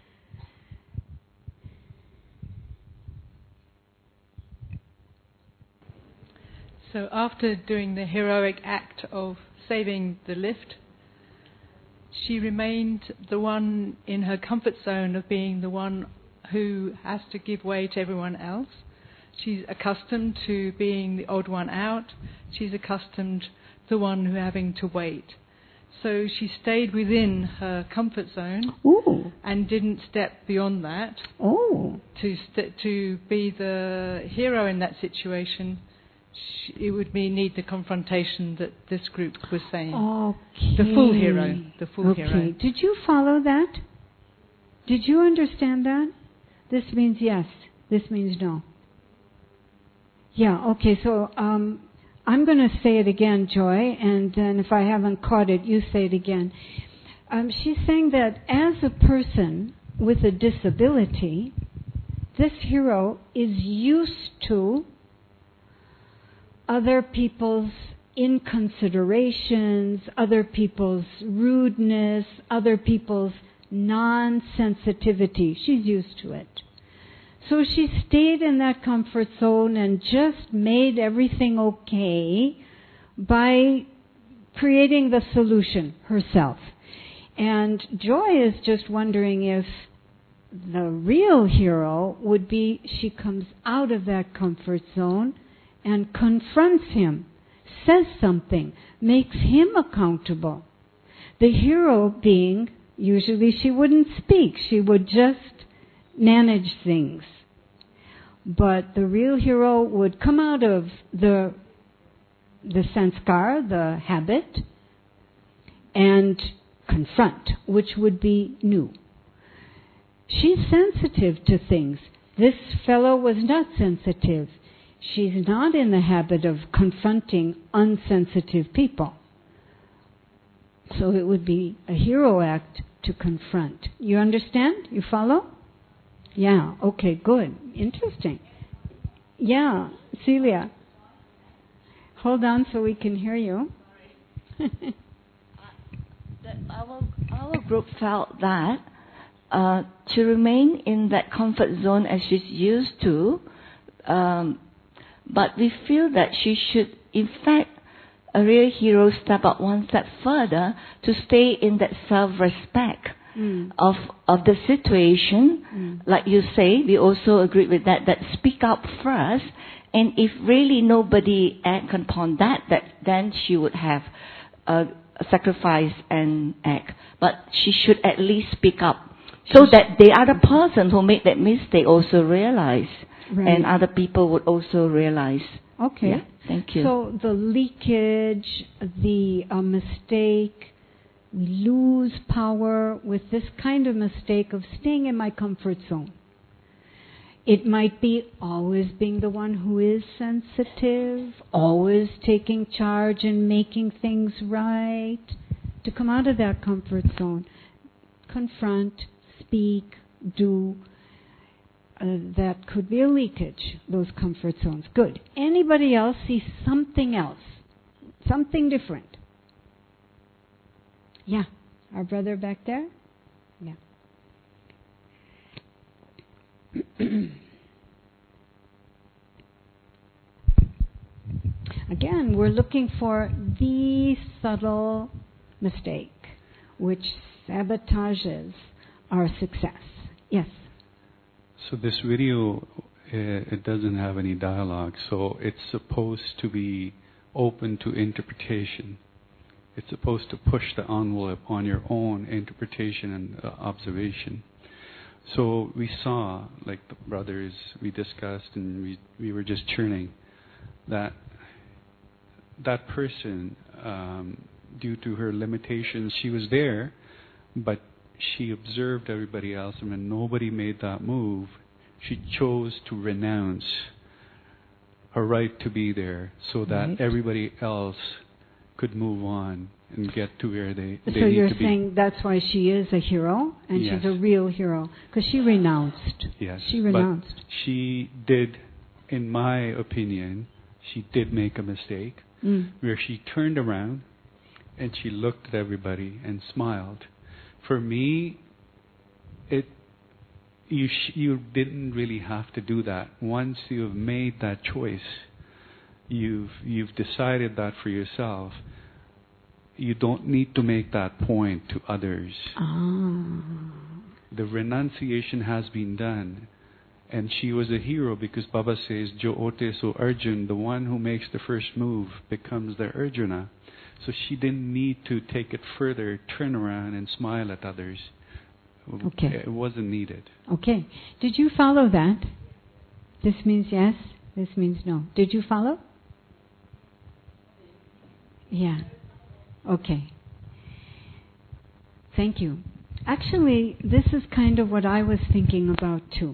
Speaker 4: So after doing the heroic act of saving the lift, she remained the one in her comfort zone of being the one who has to give way to everyone else. She's accustomed to being the odd one out. She's accustomed to the one who having to wait. So she stayed within her comfort zone and didn't step beyond that. To be the hero in that situation, it would need the confrontation that this group was saying.
Speaker 2: Okay.
Speaker 4: The full hero. The full hero.
Speaker 2: Did you follow that? Did you understand that? This means yes. This means no. Yeah, okay. So I'm going to say it again, Joy, and if I haven't caught it, you say it again. She's saying that as a person with a disability, this hero is used to other people's inconsiderations, other people's rudeness, other people's non-sensitivity. She's used to it. So she stayed in that comfort zone and just made everything okay by creating the solution herself. And Joy is just wondering if the real hero would be she comes out of that comfort zone and confronts him, says something, makes him accountable. The hero being, usually she wouldn't speak, she would just manage things. But the real hero would come out of the sanskar, the habit, and confront, which would be new. She's sensitive to things. This fellow was not sensitive. She's not in the habit of confronting unsensitive people. So it would be a hero act to confront. You understand? You follow? Yeah, okay, good. Interesting. Yeah, Celia. Hold on so we can hear you.
Speaker 19: Our group felt that to remain in that comfort zone as she's used to, but we feel that she should, in fact, a real hero step up one step further to stay in that self-respect of the situation. Like you say, we also agree with that speak up first, and if really nobody act upon that then she would have sacrifice and act. But she should at least speak up so that the other person who made that mistake also realize, and other people would also realize.
Speaker 2: Okay.
Speaker 19: Yeah, thank you.
Speaker 2: So the leakage, the mistake, we lose power with this kind of mistake of staying in my comfort zone. It might be always being the one who is sensitive, always taking charge and making things right. To come out of that comfort zone, confront, speak, do. That could be a leakage, those comfort zones. Good. Anybody else see something else? Something different? Yeah. Our brother back there? Yeah. Again, we're looking for the subtle mistake which sabotages our success. Yes?
Speaker 3: So this video, it doesn't have any dialogue, so it's supposed to be open to interpretation. It's supposed to push the envelope on your own interpretation and observation. So we saw, like the brothers, we discussed and we were just churning, that person, due to her limitations, she was there, but she observed everybody else, and when nobody made that move, she chose to renounce her right to be there so that everybody else could move on and get to where they need to be.
Speaker 2: So you're saying that's why she is a hero, and she's a real hero, because she renounced.
Speaker 3: Yes.
Speaker 2: She renounced.
Speaker 3: But she did, in my opinion, she did make a mistake where she turned around and she looked at everybody and smiled. For me, you didn't really have to do that. Once you have made that choice, you've decided that for yourself. You don't need to make that point to others. The renunciation has been done. And she was a hero because Baba says, Jo Ote So Arjun, the one who makes the first move becomes the Arjuna. So she didn't need to take it further, turn around and smile at others.
Speaker 2: Okay.
Speaker 3: It wasn't needed.
Speaker 2: Okay. Did you follow that? This means yes, this means no. Did you follow? Yeah. Okay. Thank you. Actually, this is kind of what I was thinking about too.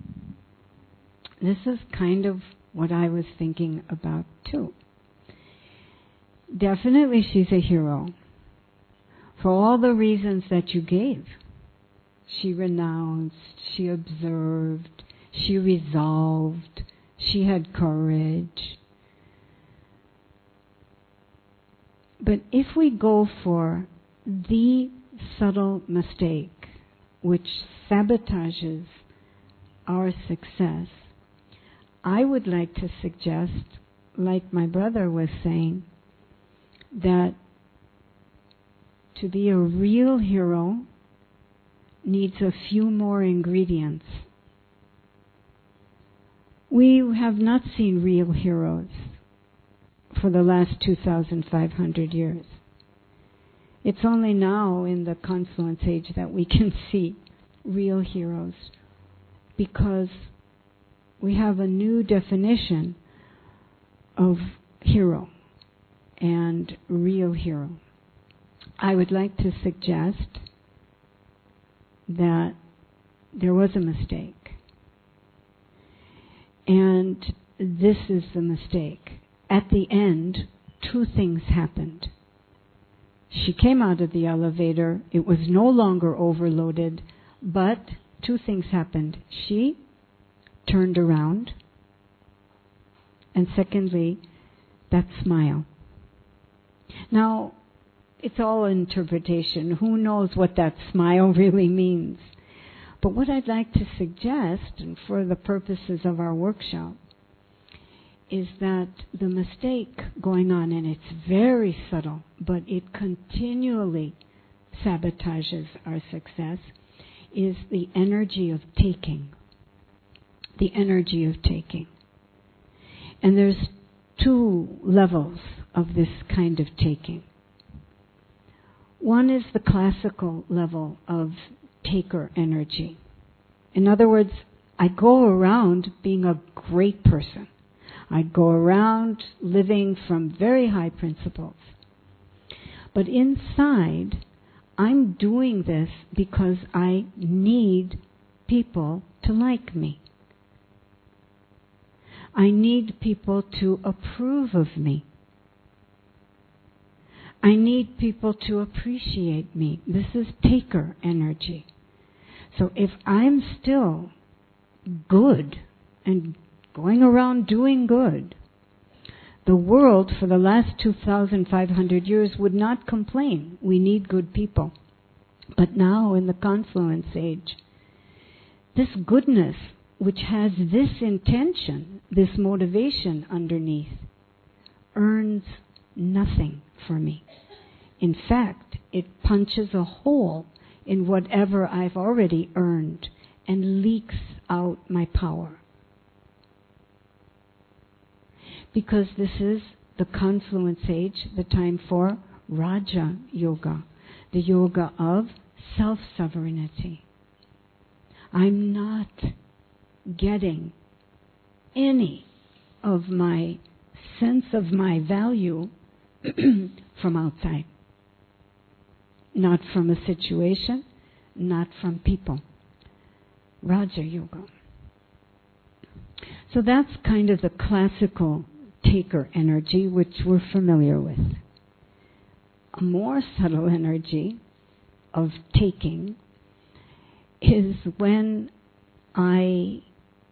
Speaker 2: Definitely she's a hero. For all the reasons that you gave. She renounced, she observed, she resolved, she had courage. But if we go for the subtle mistake which sabotages our success, I would like to suggest, like my brother was saying, that to be a real hero needs a few more ingredients. We have not seen real heroes for the last 2,500 years. It's only now in the Confluence Age that we can see real heroes, because we have a new definition of hero and real hero. I would like to suggest that there was a mistake. And this is the mistake. At the end, two things happened. She came out of the elevator. It was no longer overloaded, but two things happened. She turned around, and secondly, that smile. Now, it's all interpretation. Who knows what that smile really means? But what I'd like to suggest, and for the purposes of our workshop, is that the mistake going on, and it's very subtle, but it continually sabotages our success, is the energy of taking. The energy of taking. And there's two levels of this kind of taking. One is the classical level of taker energy. In other words, I go around being a great person. I go around living from very high principles. But inside, I'm doing this because I need people to like me. I need people to approve of me. I need people to appreciate me. This is taker energy. So if I'm still good and going around doing good, the world for the last 2,500 years would not complain. We need good people. But now in the Confluence Age, this goodness, which has this intention, this motivation underneath, earns nothing for me. In fact, it punches a hole in whatever I've already earned and leaks out my power. Because this is the Confluence Age, the time for Raja Yoga, the yoga of self-sovereignty. I'm not getting any of my sense of my value from outside. Not from a situation, not from people. Raja Yoga. So that's kind of the classical taker energy, which we're familiar with. A more subtle energy of taking is when I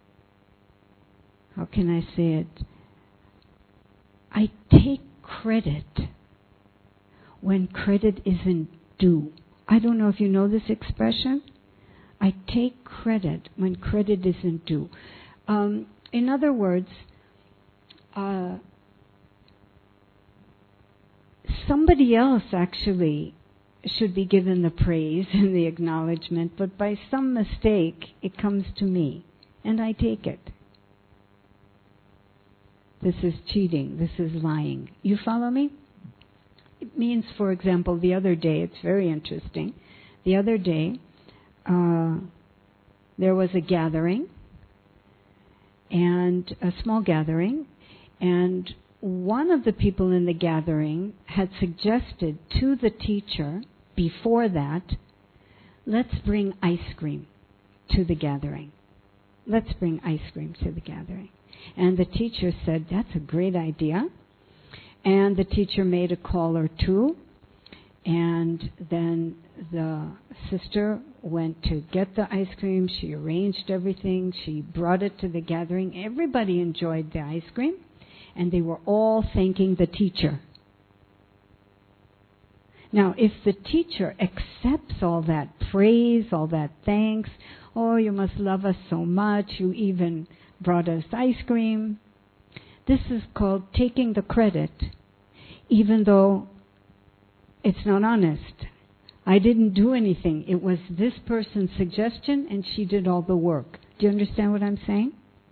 Speaker 2: take credit when credit isn't due. I don't know if you know this expression. I take credit when credit isn't due. In other words, somebody else actually should be given the praise and the acknowledgement, but by some mistake it comes to me, and I take it. This is cheating. This is lying. You follow me? It means, for example, the other day, it's very interesting. The other day, there was a gathering, and a small gathering, and one of the people in the gathering had suggested to the teacher before that, let's bring ice cream to the gathering. Let's bring ice cream to the gathering. And the teacher said, that's a great idea. And the teacher made a call or two. And then the sister went to get the ice cream. She arranged everything. She brought it to the gathering. Everybody enjoyed the ice cream. And they were all thanking the teacher. Now, if the teacher accepts all that praise, all that thanks, oh, you must love us so much, you even brought us ice cream, this is called taking the credit, even though it's not honest. I didn't do anything. It was this person's suggestion, and she did all the work. Do you understand what I'm saying?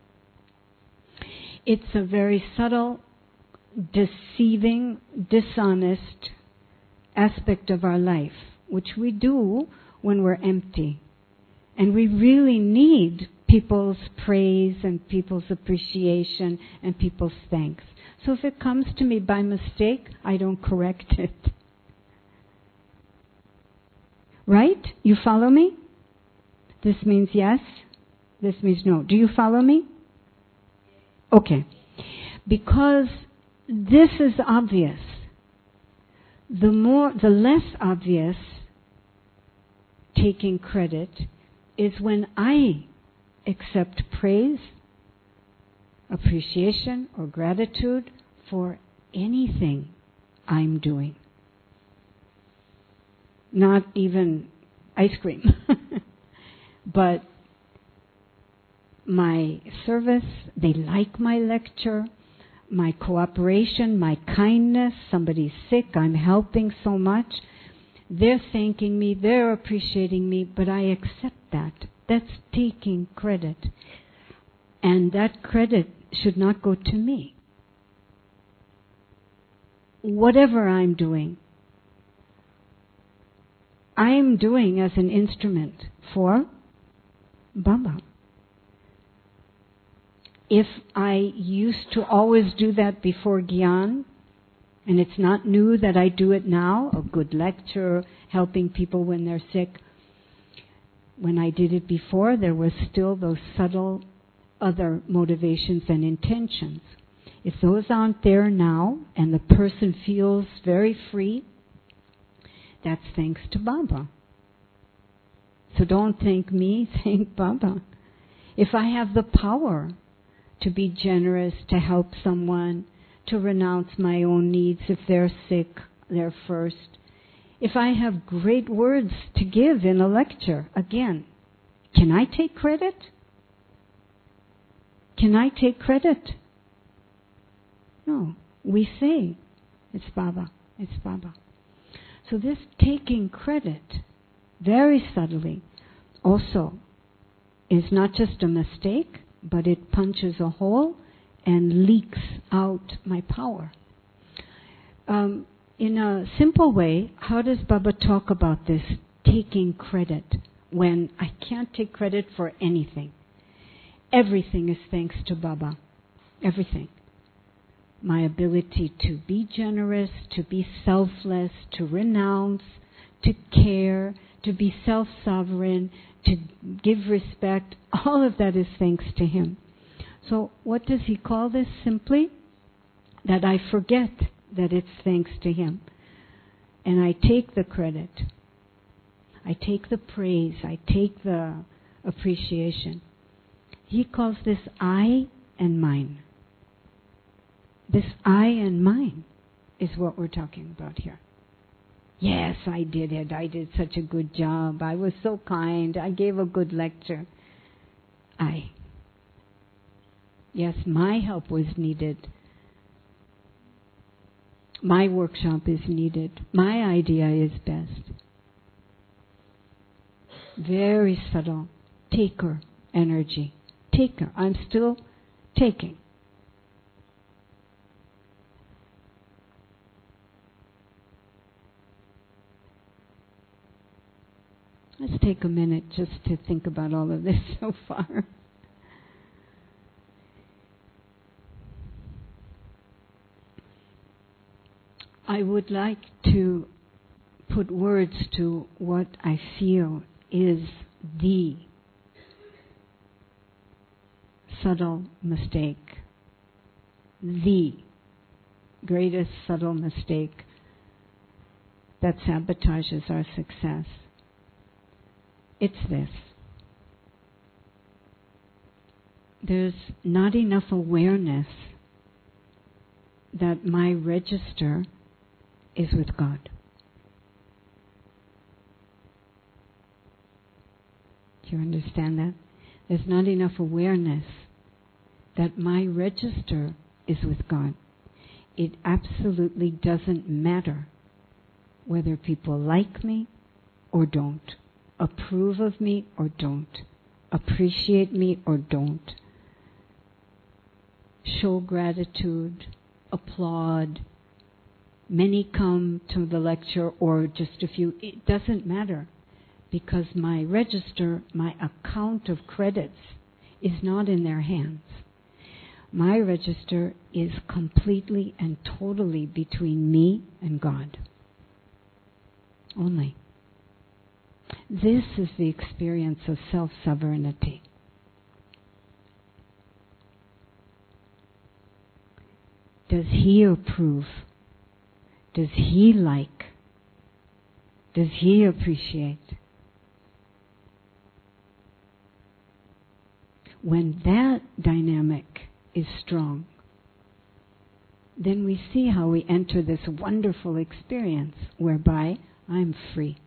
Speaker 2: It's a very subtle, deceiving, dishonest aspect of our life, which we do when we're empty. And we really need people's praise and people's appreciation and people's thanks. So if it comes to me by mistake, I don't correct it. Right? You follow me? This means yes. This means no. Do you follow me? Okay. Because this is obvious. The less obvious taking credit is when I accept praise, appreciation, or gratitude for anything I'm doing. Not even ice cream. But my service, they like my lecture, my cooperation, my kindness, somebody's sick, I'm helping so much. They're thanking me, they're appreciating me, but I accept that. That's taking credit. And that credit should not go to me. Whatever I'm doing as an instrument for Baba. If I used to always do that before Gyan, and it's not new that I do it now, a good lecture, helping people when they're sick. When I did it before, there was still those subtle other motivations and intentions. If those aren't there now, and the person feels very free, that's thanks to Baba. So don't thank me, thank Baba. If I have the power to be generous, to help someone, to renounce my own needs if they're sick, they're first. If I have great words to give in a lecture, again, can I take credit? Can I take credit? No. We say, it's Baba, it's Baba. So this taking credit, very subtly, also is not just a mistake, but it punches a hole and leaks out my power. In a simple way, how does Baba talk about this taking credit when I can't take credit for anything? Everything is thanks to Baba. Everything. My ability to be generous, to be selfless, to renounce, to care, to be self-sovereign, to give respect, all of that is thanks to Him. So what does he call this simply? That I forget that it's thanks to Him. And I take the credit. I take the praise. I take the appreciation. He calls this I and mine. This I and mine is what we're talking about here. Yes, I did it. I did such a good job. I was so kind. I gave a good lecture. I. Yes, my help was needed. My workshop is needed. My idea is best. Very subtle. Taker energy. Taker. I'm still taking. Let's take a minute just to think about all of this so far. I would like to put words to what I feel is the subtle mistake, the greatest subtle mistake that sabotages our success. It's this. There's not enough awareness that my register is with God. Do you understand that? There's not enough awareness that my register is with God. It absolutely doesn't matter whether people like me or don't, approve of me or don't, appreciate me or don't, show gratitude, applaud, many come to the lecture or just a few. It doesn't matter, because my register, my account of credits is not in their hands. My register is completely and totally between me and God. Only. This is the experience of self-sovereignty. Does He approve? Does He like? Does He appreciate? When that dynamic is strong, then we see how we enter this wonderful experience whereby I'm free.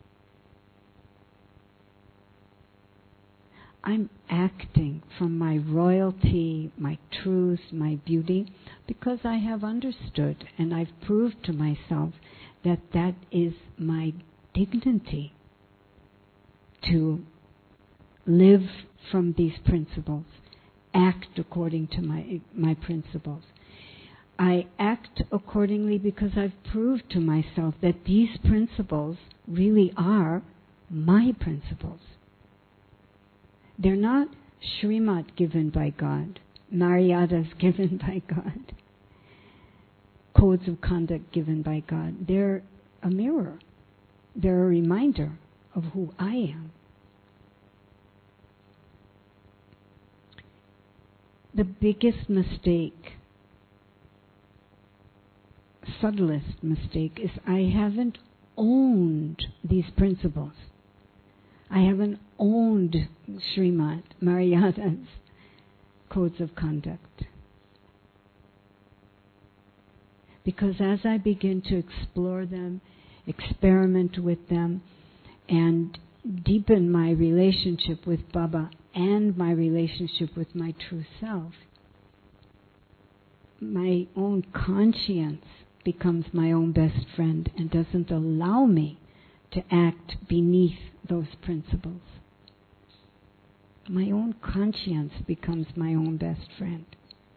Speaker 2: I'm acting from my royalty, my truth, my beauty, because I have understood and I've proved to myself that that is my dignity, to live from these principles, act according to my principles. I act accordingly because I've proved to myself that these principles really are my principles. They're not Srimad given by God, Maryadas given by God, codes of conduct given by God. They're a mirror. They're a reminder of who I am. The biggest mistake, subtlest mistake, is I haven't owned these principles. I haven't owned Srimad, Maryada's codes of conduct. Because as I begin to explore them, experiment with them, and deepen my relationship with Baba and my relationship with my true self, my own conscience becomes my own best friend and doesn't allow me to act beneath those principles. My own conscience becomes my own best friend.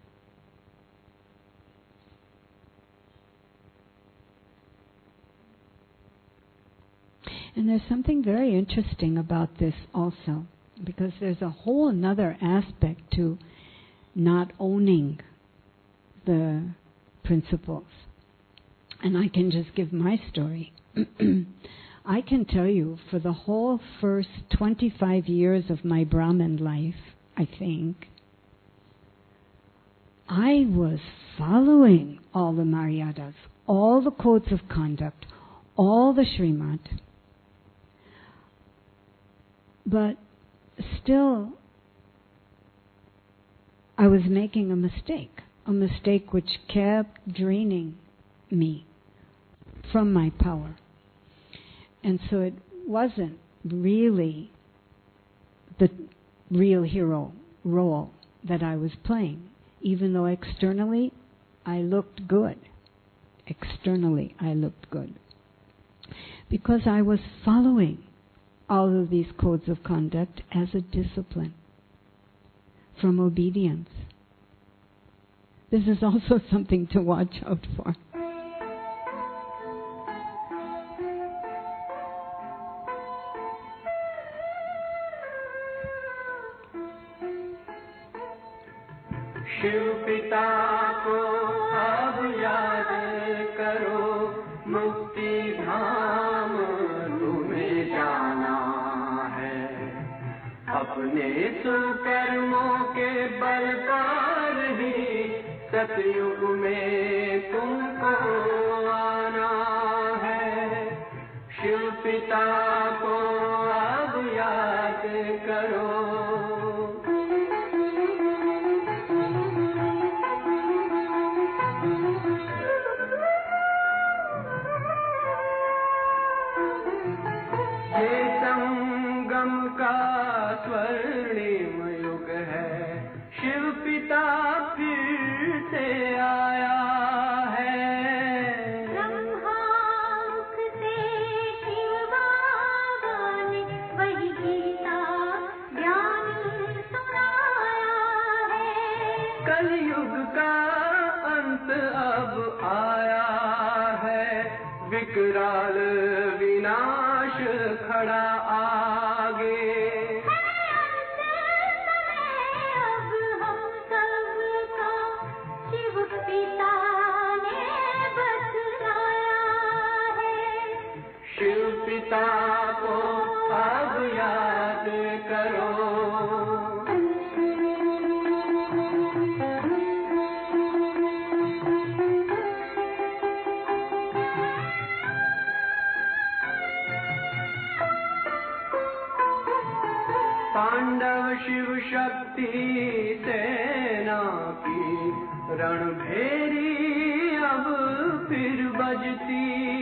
Speaker 2: And there's something very interesting about this also, because there's a whole another aspect to not owning the principles. And I can just give my story. I can tell you, for the whole first 25 years of my Brahmin life, I think, I was following all the Maryadas, all the codes of conduct, all the Srimad. But still, I was making a mistake which kept draining me from my power. And so it wasn't really the real hero role that I was playing, even though externally I looked good. Externally I looked good. Because I was following all of these codes of conduct as a discipline from obedience. This is also something to watch out for.
Speaker 20: Shiv पिता को अब याद करो, मुक्ति धाम तुम्हें जाना है। अपने सुकर्मों के बल पर ही सतयुग में तुमको आना है। शिव पिता को अब याद करो। का कलयुग का अंत अब आया है, विकराल विनाश खड़ा आगे।
Speaker 21: अब हम सबका शिव पिता ने बतलाया है,
Speaker 20: शिव पिता को अब याद करो। पांडव शिव शक्ति सेना की रणभेरी अब फिर बजती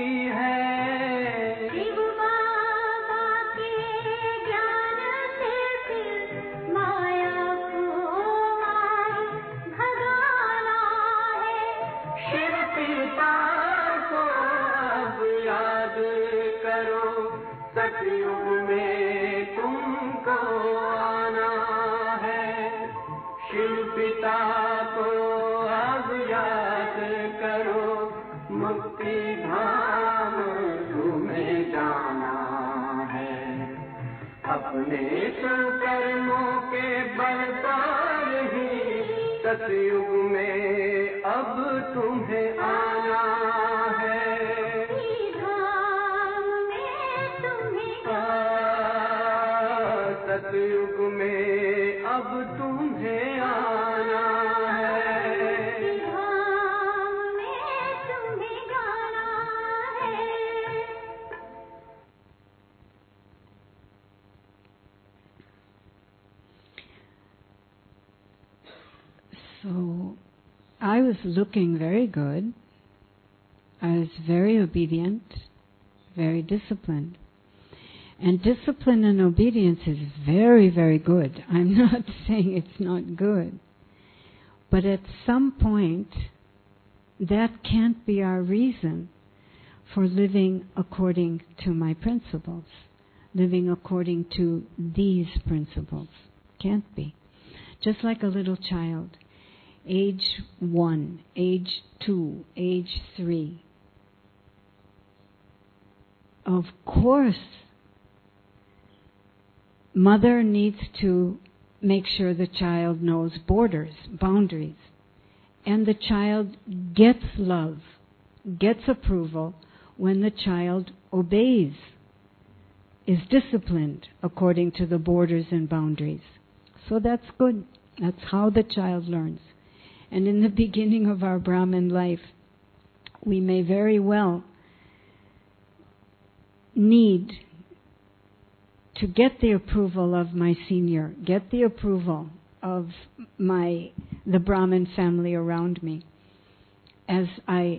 Speaker 20: है।
Speaker 21: शिव बाबा के ज्ञान से फिर माया को मार भगाना है,
Speaker 20: शिव पिता को अब याद करो, सतयुग में तुमको आना है, शिव पिता को अब याद करो, मुक्ति धाम तुम्हें जाना है, अपने कर्मों के बल पर ही सतयुग में अब तुम्हें आना है। सतयुग में अब तुम्हें आना है,
Speaker 21: धाम में तुम्हें गाना है।
Speaker 2: So, I was looking very good. I was very obedient, very disciplined. And discipline and obedience is very, very good. I'm not saying it's not good. But at some point, that can't be our reason for living according to my principles, living according to these principles. Can't be. Just like a little child, age 1, age 2, age 3. Of course, mother needs to make sure the child knows borders, boundaries. And the child gets love, gets approval when the child obeys, is disciplined according to the borders and boundaries. So that's good. That's how the child learns. And in the beginning of our Brahmin life, we may very well need to get the approval of my senior, get the approval of the Brahmin family around me as I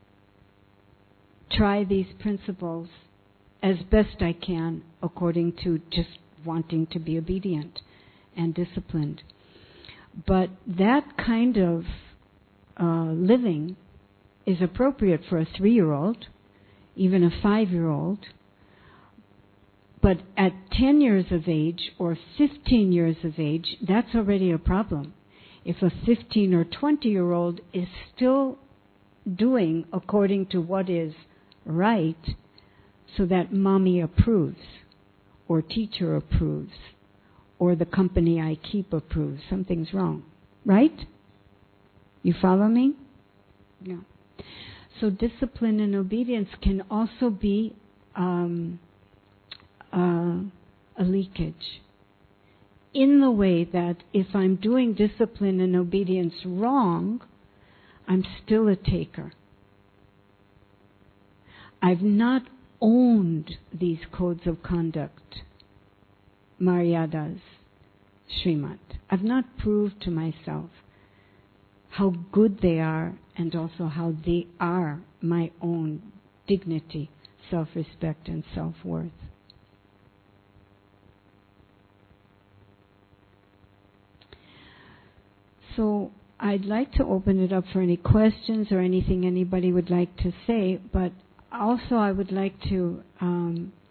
Speaker 2: try these principles as best I can according to just wanting to be obedient and disciplined. But that kind of living is appropriate for a 3-year-old, even a 5-year-old. But at 10 years of age or 15 years of age, that's already a problem. If a 15 or 20-year-old is still doing according to what is right, so that mommy approves, or teacher approves, or the company I keep approves, something's wrong. Right? You follow me? Yeah. So discipline and obedience can also be a leakage, in the way that if I'm doing discipline and obedience wrong, I'm still a taker. I've not owned these codes of conduct, maryadas, Srimad. I've not proved to myself how good they are and also how they are my own dignity, self-respect, and self-worth. So I'd like to open it up for any questions or anything anybody would like to say, but also I would like to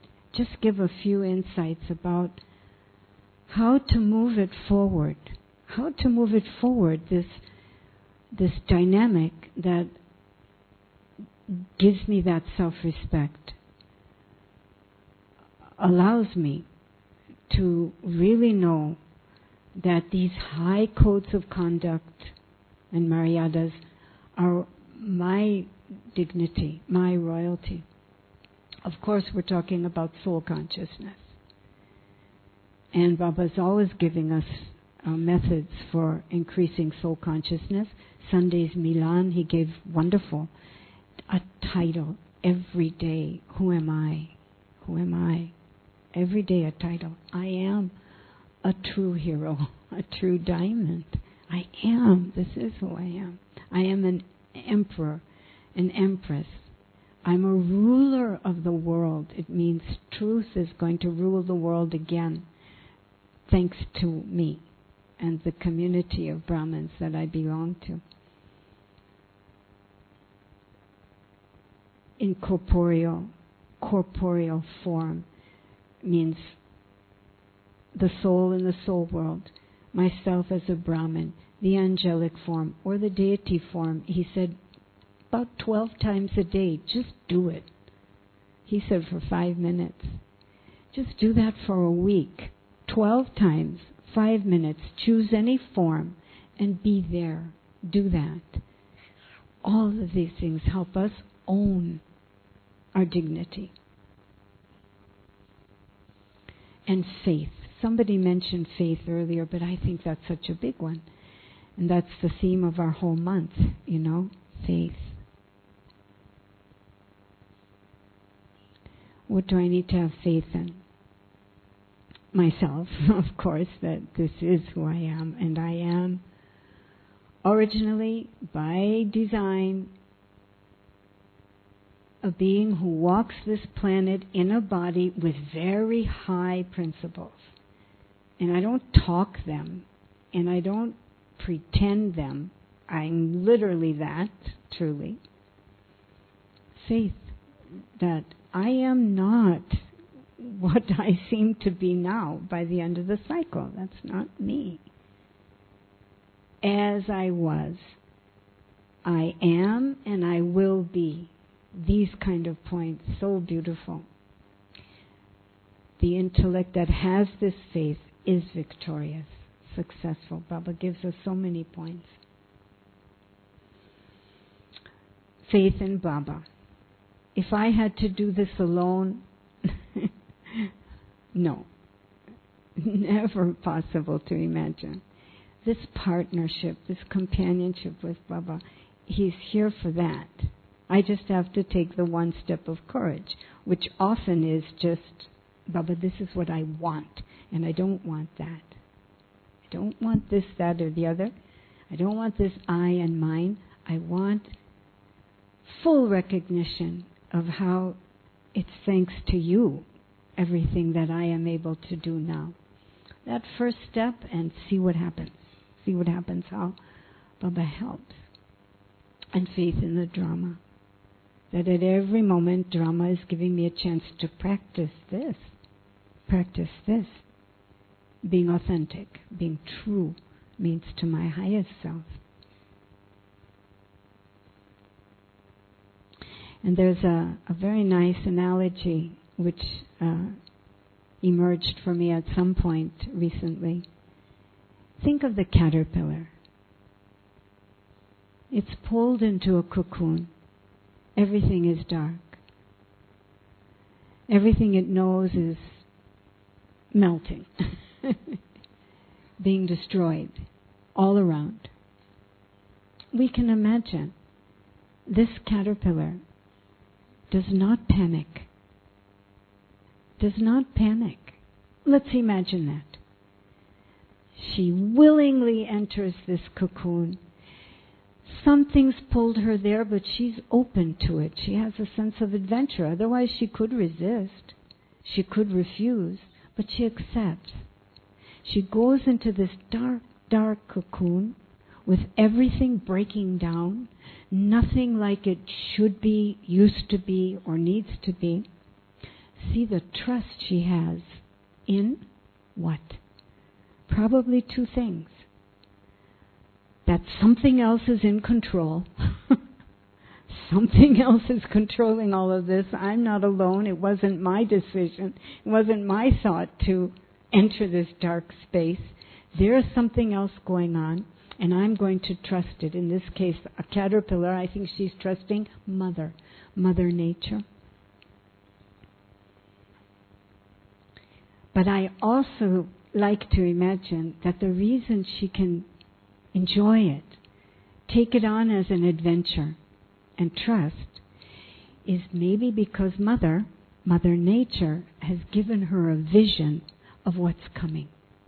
Speaker 2: just give a few insights about how to move it forward, how to move it forward, this dynamic that gives me that self-respect, allows me to really know that these high codes of conduct and maryadas are my dignity, my royalty. Of course, we're talking about soul consciousness. And Baba's always giving us methods for increasing soul consciousness. Sunday's Milan, he gave wonderful a title every day. Who am I? Who am I? Every day a title. I am a true hero, a true diamond. I am. This is who I am. I am an emperor, an empress. I'm a ruler of the world. It means truth is going to rule the world again, thanks to me and the community of Brahmins that I belong to. Incorporeal, corporeal form means the soul in the soul world, myself as a Brahmin, the angelic form or the deity form. He said about 12 times a day, just do it. He said for 5 minutes. Just do that for a week. 12 times, 5 minutes. Choose any form and be there. Do that. All of these things help us own our dignity. And faith. Somebody mentioned faith earlier, but I think that's such a big one. And that's the theme of our whole month, faith. What do I need to have faith in? Myself, of course, that this is who I am, and I am originally, by design, a being who walks this planet in a body with very high principles. And I don't talk them, and I don't pretend them. I'm literally that, truly. Faith that I am not what I seem to be now by the end of the cycle. That's not me. As I was, I am and I will be. These kind of points, so beautiful. The intellect that has this faith is victorious, successful. Baba gives us so many points. Faith in Baba. If I had to do this alone, no. Never possible to imagine. This partnership, this companionship with Baba, he's here for that. I just have to take the one step of courage, which often is just, Baba, this is what I want, and I don't want that. I don't want this, that, or the other. I don't want this I and mine. I want full recognition of how it's thanks to you, everything that I am able to do now. That first step, and see what happens. See what happens, how Baba helps. And faith in the drama. That at every moment, drama is giving me a chance to practice this. Practice this. Being authentic, being true, means to my highest self. And there's a very nice analogy which emerged for me at some point recently. Think of the caterpillar. It's pulled into a cocoon. Everything is dark. Everything it knows is melting, being destroyed all around. We can imagine this caterpillar does not panic. Does not panic. Let's imagine that. She willingly enters this cocoon. Something's pulled her there, but she's open to it. She has a sense of adventure. Otherwise, she could resist. She could refuse, but she accepts. She goes into this dark, dark cocoon with everything breaking down, nothing like it should be, used to be, or needs to be. See the trust she has in what? Probably two things. that something else is in control. Something else is controlling all of this. I'm not alone. It wasn't my decision. It wasn't my thought to enter this dark space. There is something else going on, and I'm going to trust it. In this case, a caterpillar, I think she's trusting Mother Nature. But I also like to imagine that the reason she can enjoy it, take it on as an adventure, and trust, is maybe because Mother Nature, has given her a vision of what's coming.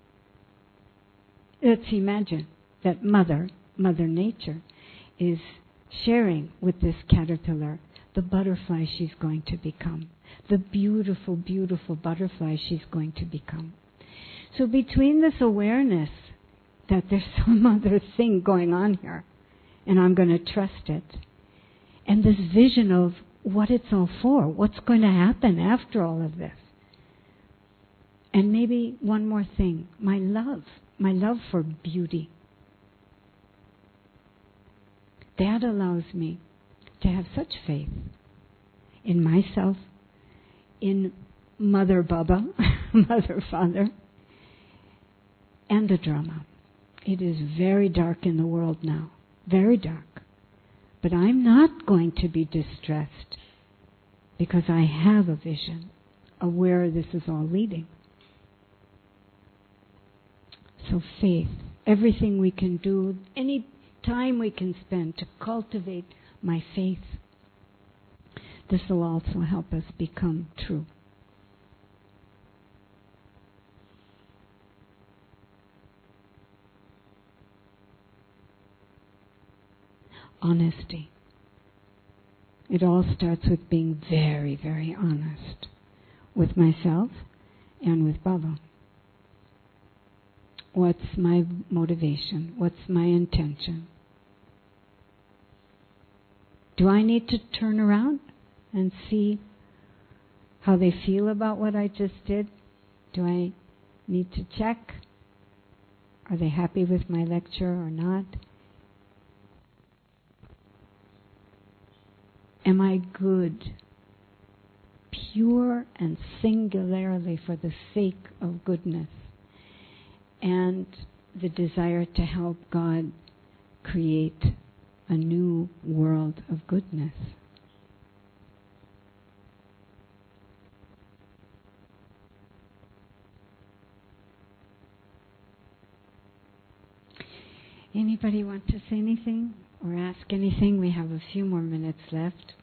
Speaker 2: Let's imagine that Mother Nature, is sharing with this caterpillar the butterfly she's going to become, the beautiful, beautiful butterfly she's going to become. So between this awareness that there's some other thing going on here, and I'm going to trust it, and this vision of what it's all for, what's going to happen after all of this. And maybe one more thing, my love for beauty. That allows me to have such faith in myself, in Mother Baba, Mother Father, and the drama. It is very dark in the world now, very dark. But I'm not going to be distressed because I have a vision of where this is all leading. So faith, everything we can do, any time we can spend to cultivate my faith, this will also help us become true. Honesty. It all starts with being very, very honest with myself and with Baba. What's my motivation? What's my intention? Do I need to turn around and see how they feel about what I just did? Do I need to check? Are they happy with my lecture or not? Am I good, pure and singularly for the sake of goodness and the desire to help God create a new world of goodness? Anybody want to say anything or ask anything? We have a few more minutes left.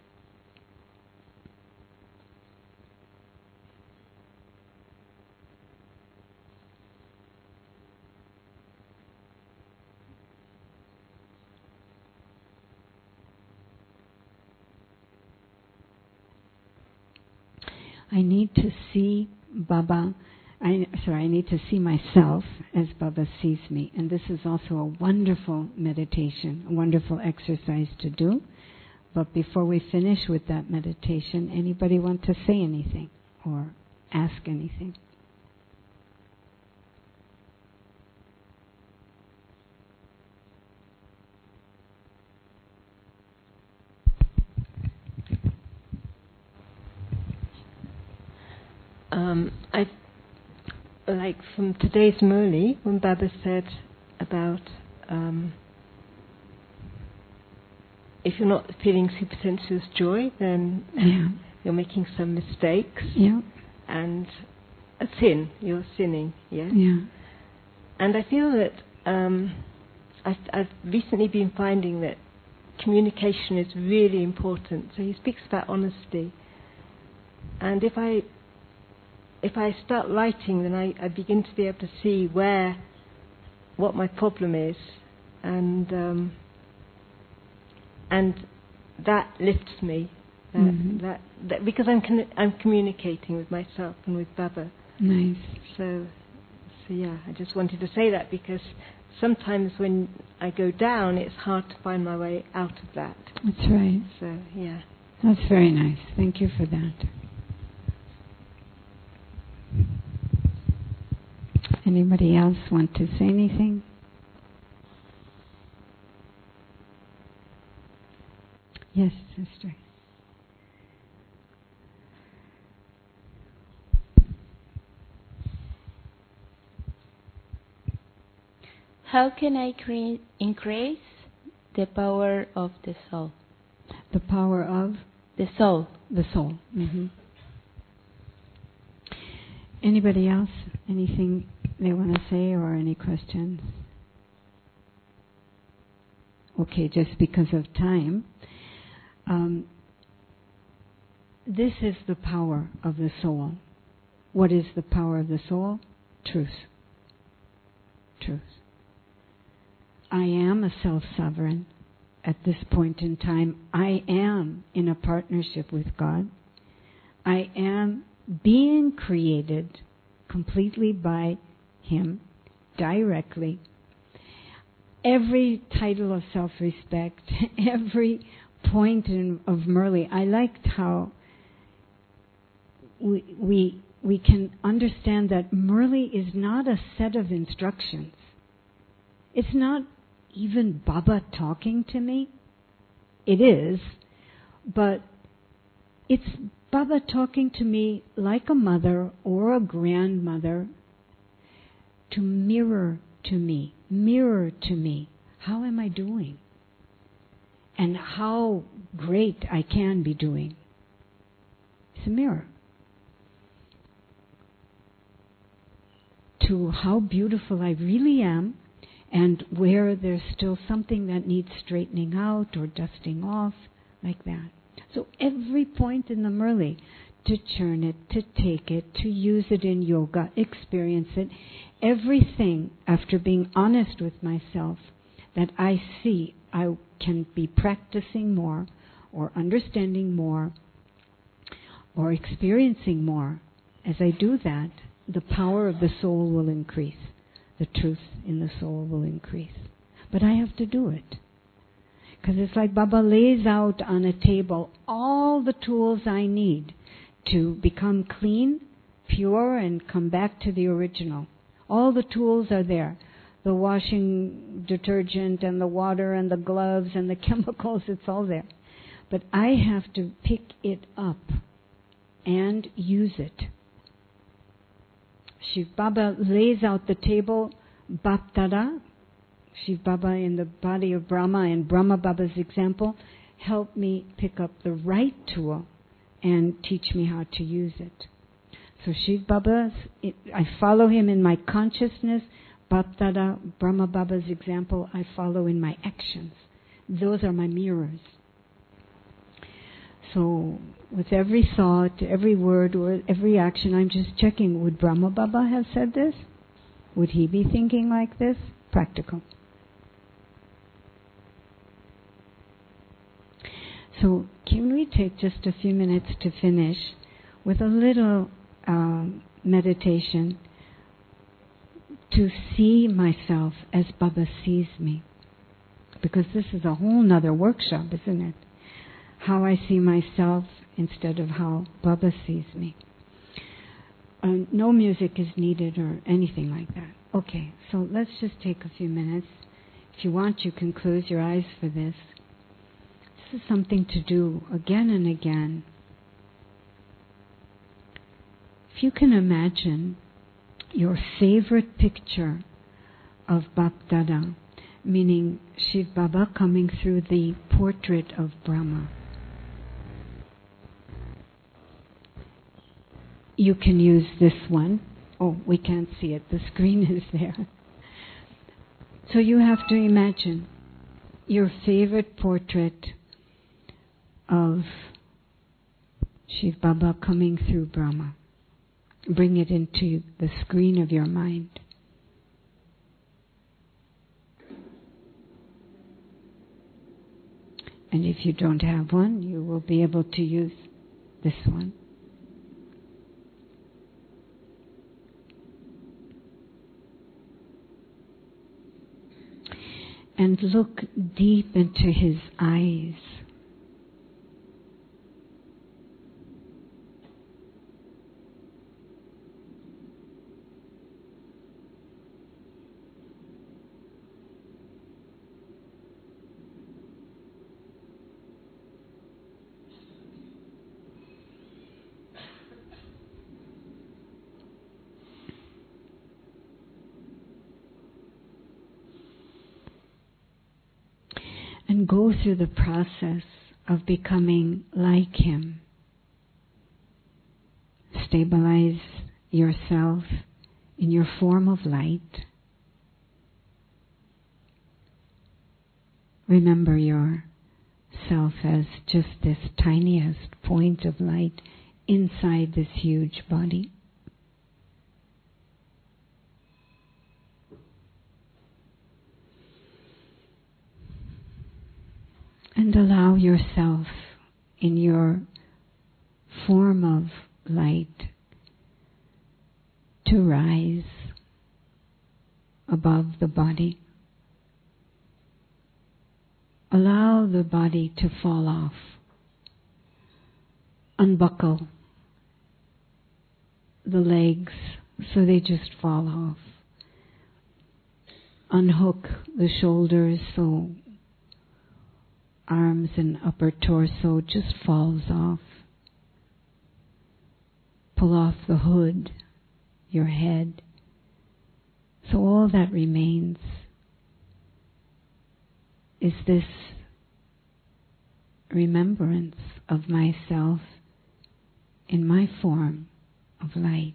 Speaker 2: I need to see Baba. I need to see myself as Baba sees me. And this is also a wonderful meditation, a wonderful exercise to do. But before we finish with that meditation, anybody want to say anything or ask anything?
Speaker 8: I like from today's Murli, when Baba said about if you're not feeling super sensuous joy, then you're making some mistakes.
Speaker 2: Yeah.
Speaker 8: And a sin, you're sinning, yes?
Speaker 2: Yeah.
Speaker 8: And I feel that I've recently been finding that communication is really important. So he speaks about honesty. And if I start writing, then I begin to be able to see what my problem is, and that lifts me. That because I'm communicating with myself and with Baba.
Speaker 2: Nice.
Speaker 8: So yeah, I just wanted to say that because sometimes when I go down, it's hard to find my way out of that.
Speaker 2: That's right.
Speaker 8: So yeah.
Speaker 2: That's very nice. Thank you for that. Anybody else want to say anything? Yes, sister.
Speaker 11: How can I increase the power of the soul?
Speaker 2: The power of?
Speaker 11: The soul.
Speaker 2: The soul. Mm-hmm. Anybody else? Anything they want to say or any questions? Okay, just because of time. This is the power of the soul. What is the power of the soul? Truth. Truth. I am a self-sovereign at this point in time. I am in a partnership with God. I am being created completely by Him, directly. Every title of self-respect, every point of Murli, I liked how we can understand that Murli is not a set of instructions. It's not even Baba talking to me. It is, but it's Baba talking to me like a mother or a grandmother to mirror to me. How am I doing? And how great I can be doing. It's a mirror. To how beautiful I really am, and where there's still something that needs straightening out or dusting off, like that. So every point in the Murli, to churn it, to take it, to use it in yoga, experience it, everything, after being honest with myself, that I see I can be practicing more, or understanding more, or experiencing more. As I do that, the power of the soul will increase. The truth in the soul will increase. But I have to do it. Because it's like Baba lays out on a table all the tools I need to become clean, pure, and come back to the original. All the tools are there. The washing detergent and the water and the gloves and the chemicals, it's all there. But I have to pick it up and use it. Shiv Baba lays out the table, Baptada, Shiv Baba in the body of Brahma and Brahma Baba's example, help me pick up the right tool and teach me how to use it. So Shiv Baba, I follow him in my consciousness, Baptada, Brahma Baba's example, I follow in my actions. Those are my mirrors. So with every thought, every word, or every action, I'm just checking, would Brahma Baba have said this? Would he be thinking like this? Practical. So can we take just a few minutes to finish with a little meditation to see myself as Baba sees me? Because this is a whole nother workshop, isn't it? How I see myself instead of how Baba sees me. No music is needed or anything like that. Okay, so let's just take a few minutes. If you want, you can close your eyes for this. This is something to do again and again. If you can imagine your favorite picture of Bapdada, meaning Shiv Baba coming through the portrait of Brahma. You can use this one. Oh, we can't see it. The screen is there. So you have to imagine your favorite portrait of Shiv Baba coming through Brahma. Bring it into the screen of your mind. And if you don't have one, you will be able to use this one. And look deep into his eyes. and go through the process of becoming like Him. Stabilize yourself in your form of light. Remember yourself as just this tiniest point of light inside this huge body. And allow yourself in your form of light to rise above the body. Allow the body to fall off. Unbuckle the legs so they just fall off. Unhook the shoulders so arms and upper torso just falls off. Pull off the hood, your head. So all that remains is this remembrance of myself in my form of light.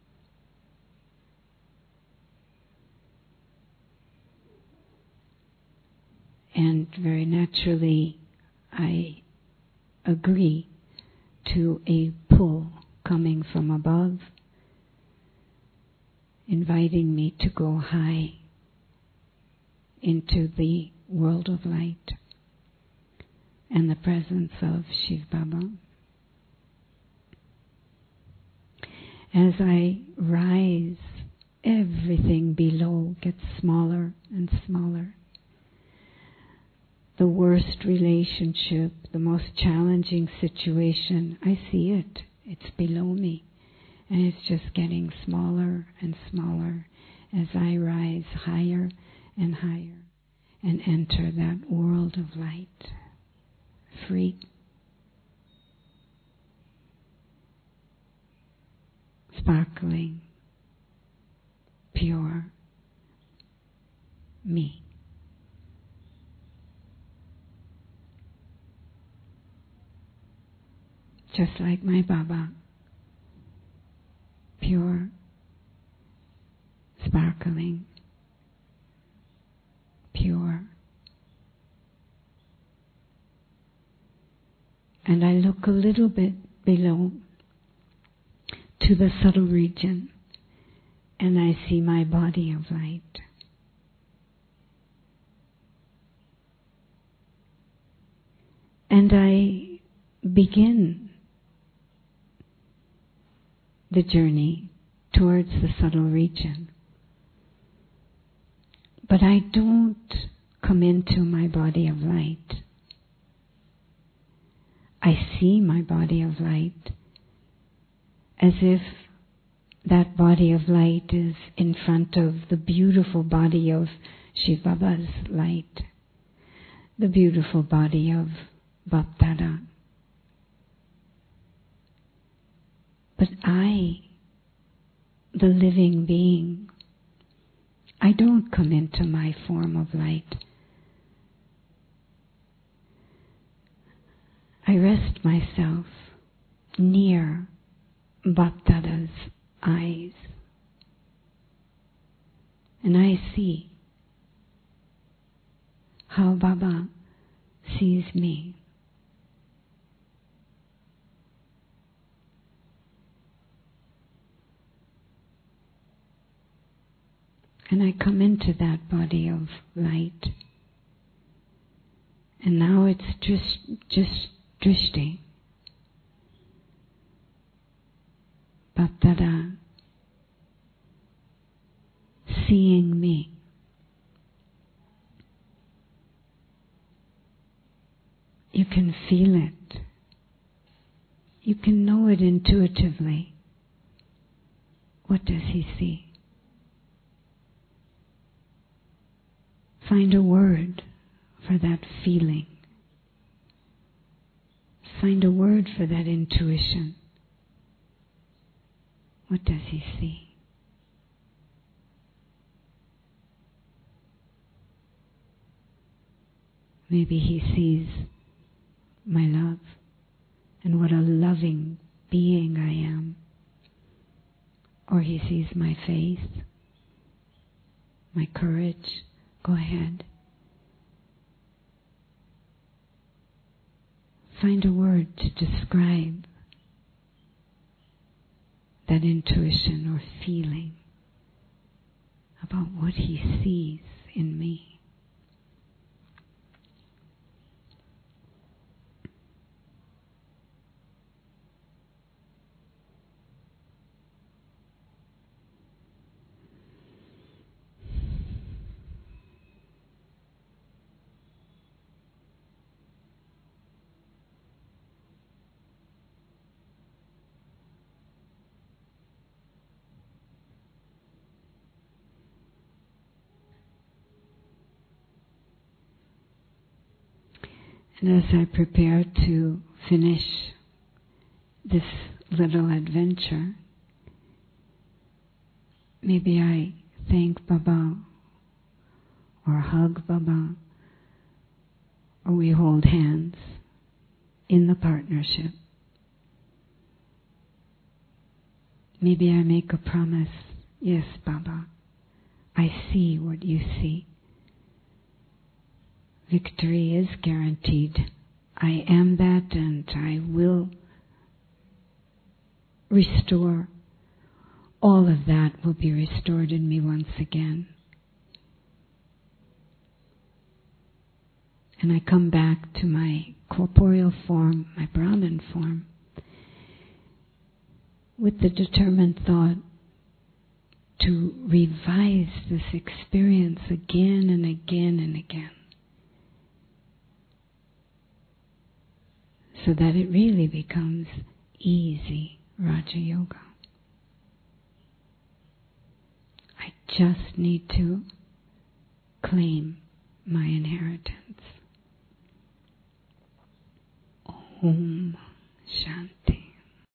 Speaker 2: And very naturally, I agree to a pull coming from above, inviting me to go high into the world of light and the presence of Shiv Baba. As I rise, everything below gets smaller and smaller. The worst relationship, the most challenging situation, I see it. It's below me. And it's just getting smaller and smaller as I rise higher and higher and enter that world of light. Free. Sparkling. Pure. Me. Just like my Baba. Pure, sparkling, pure. And I look a little bit below to the subtle region and I see my body of light. And I begin the journey towards the subtle region. But I don't come into my body of light. I see my body of light as if that body of light is in front of the beautiful body of Shiv Baba's light, the beautiful body of Bapdada. But I, the living being, I don't come into my form of light. I rest myself near Bapdada's eyes. And I see how Baba sees me. And I come into that body of light. And now it's just drishti. Bapdada seeing me. You can feel it. You can know it intuitively. What does he see? Find a word for that feeling. Find a word for that intuition. What does he see? Maybe he sees my love and what a loving being I am. Or he sees my faith, my courage. Go ahead. Find a word to describe that intuition or feeling about what he sees in me. And as I prepare to finish this little adventure, maybe I thank Baba or hug Baba, or we hold hands in the partnership. Maybe I make a promise. Yes, Baba, I see what you see. Victory is guaranteed. I am that, and I will restore. All of that will be restored in me once again. And I come back to my corporeal form, my Brahman form, with the determined thought to revise this experience again and again and again, so that it really becomes easy Raja Yoga. I just need to claim my inheritance. Om Shanti.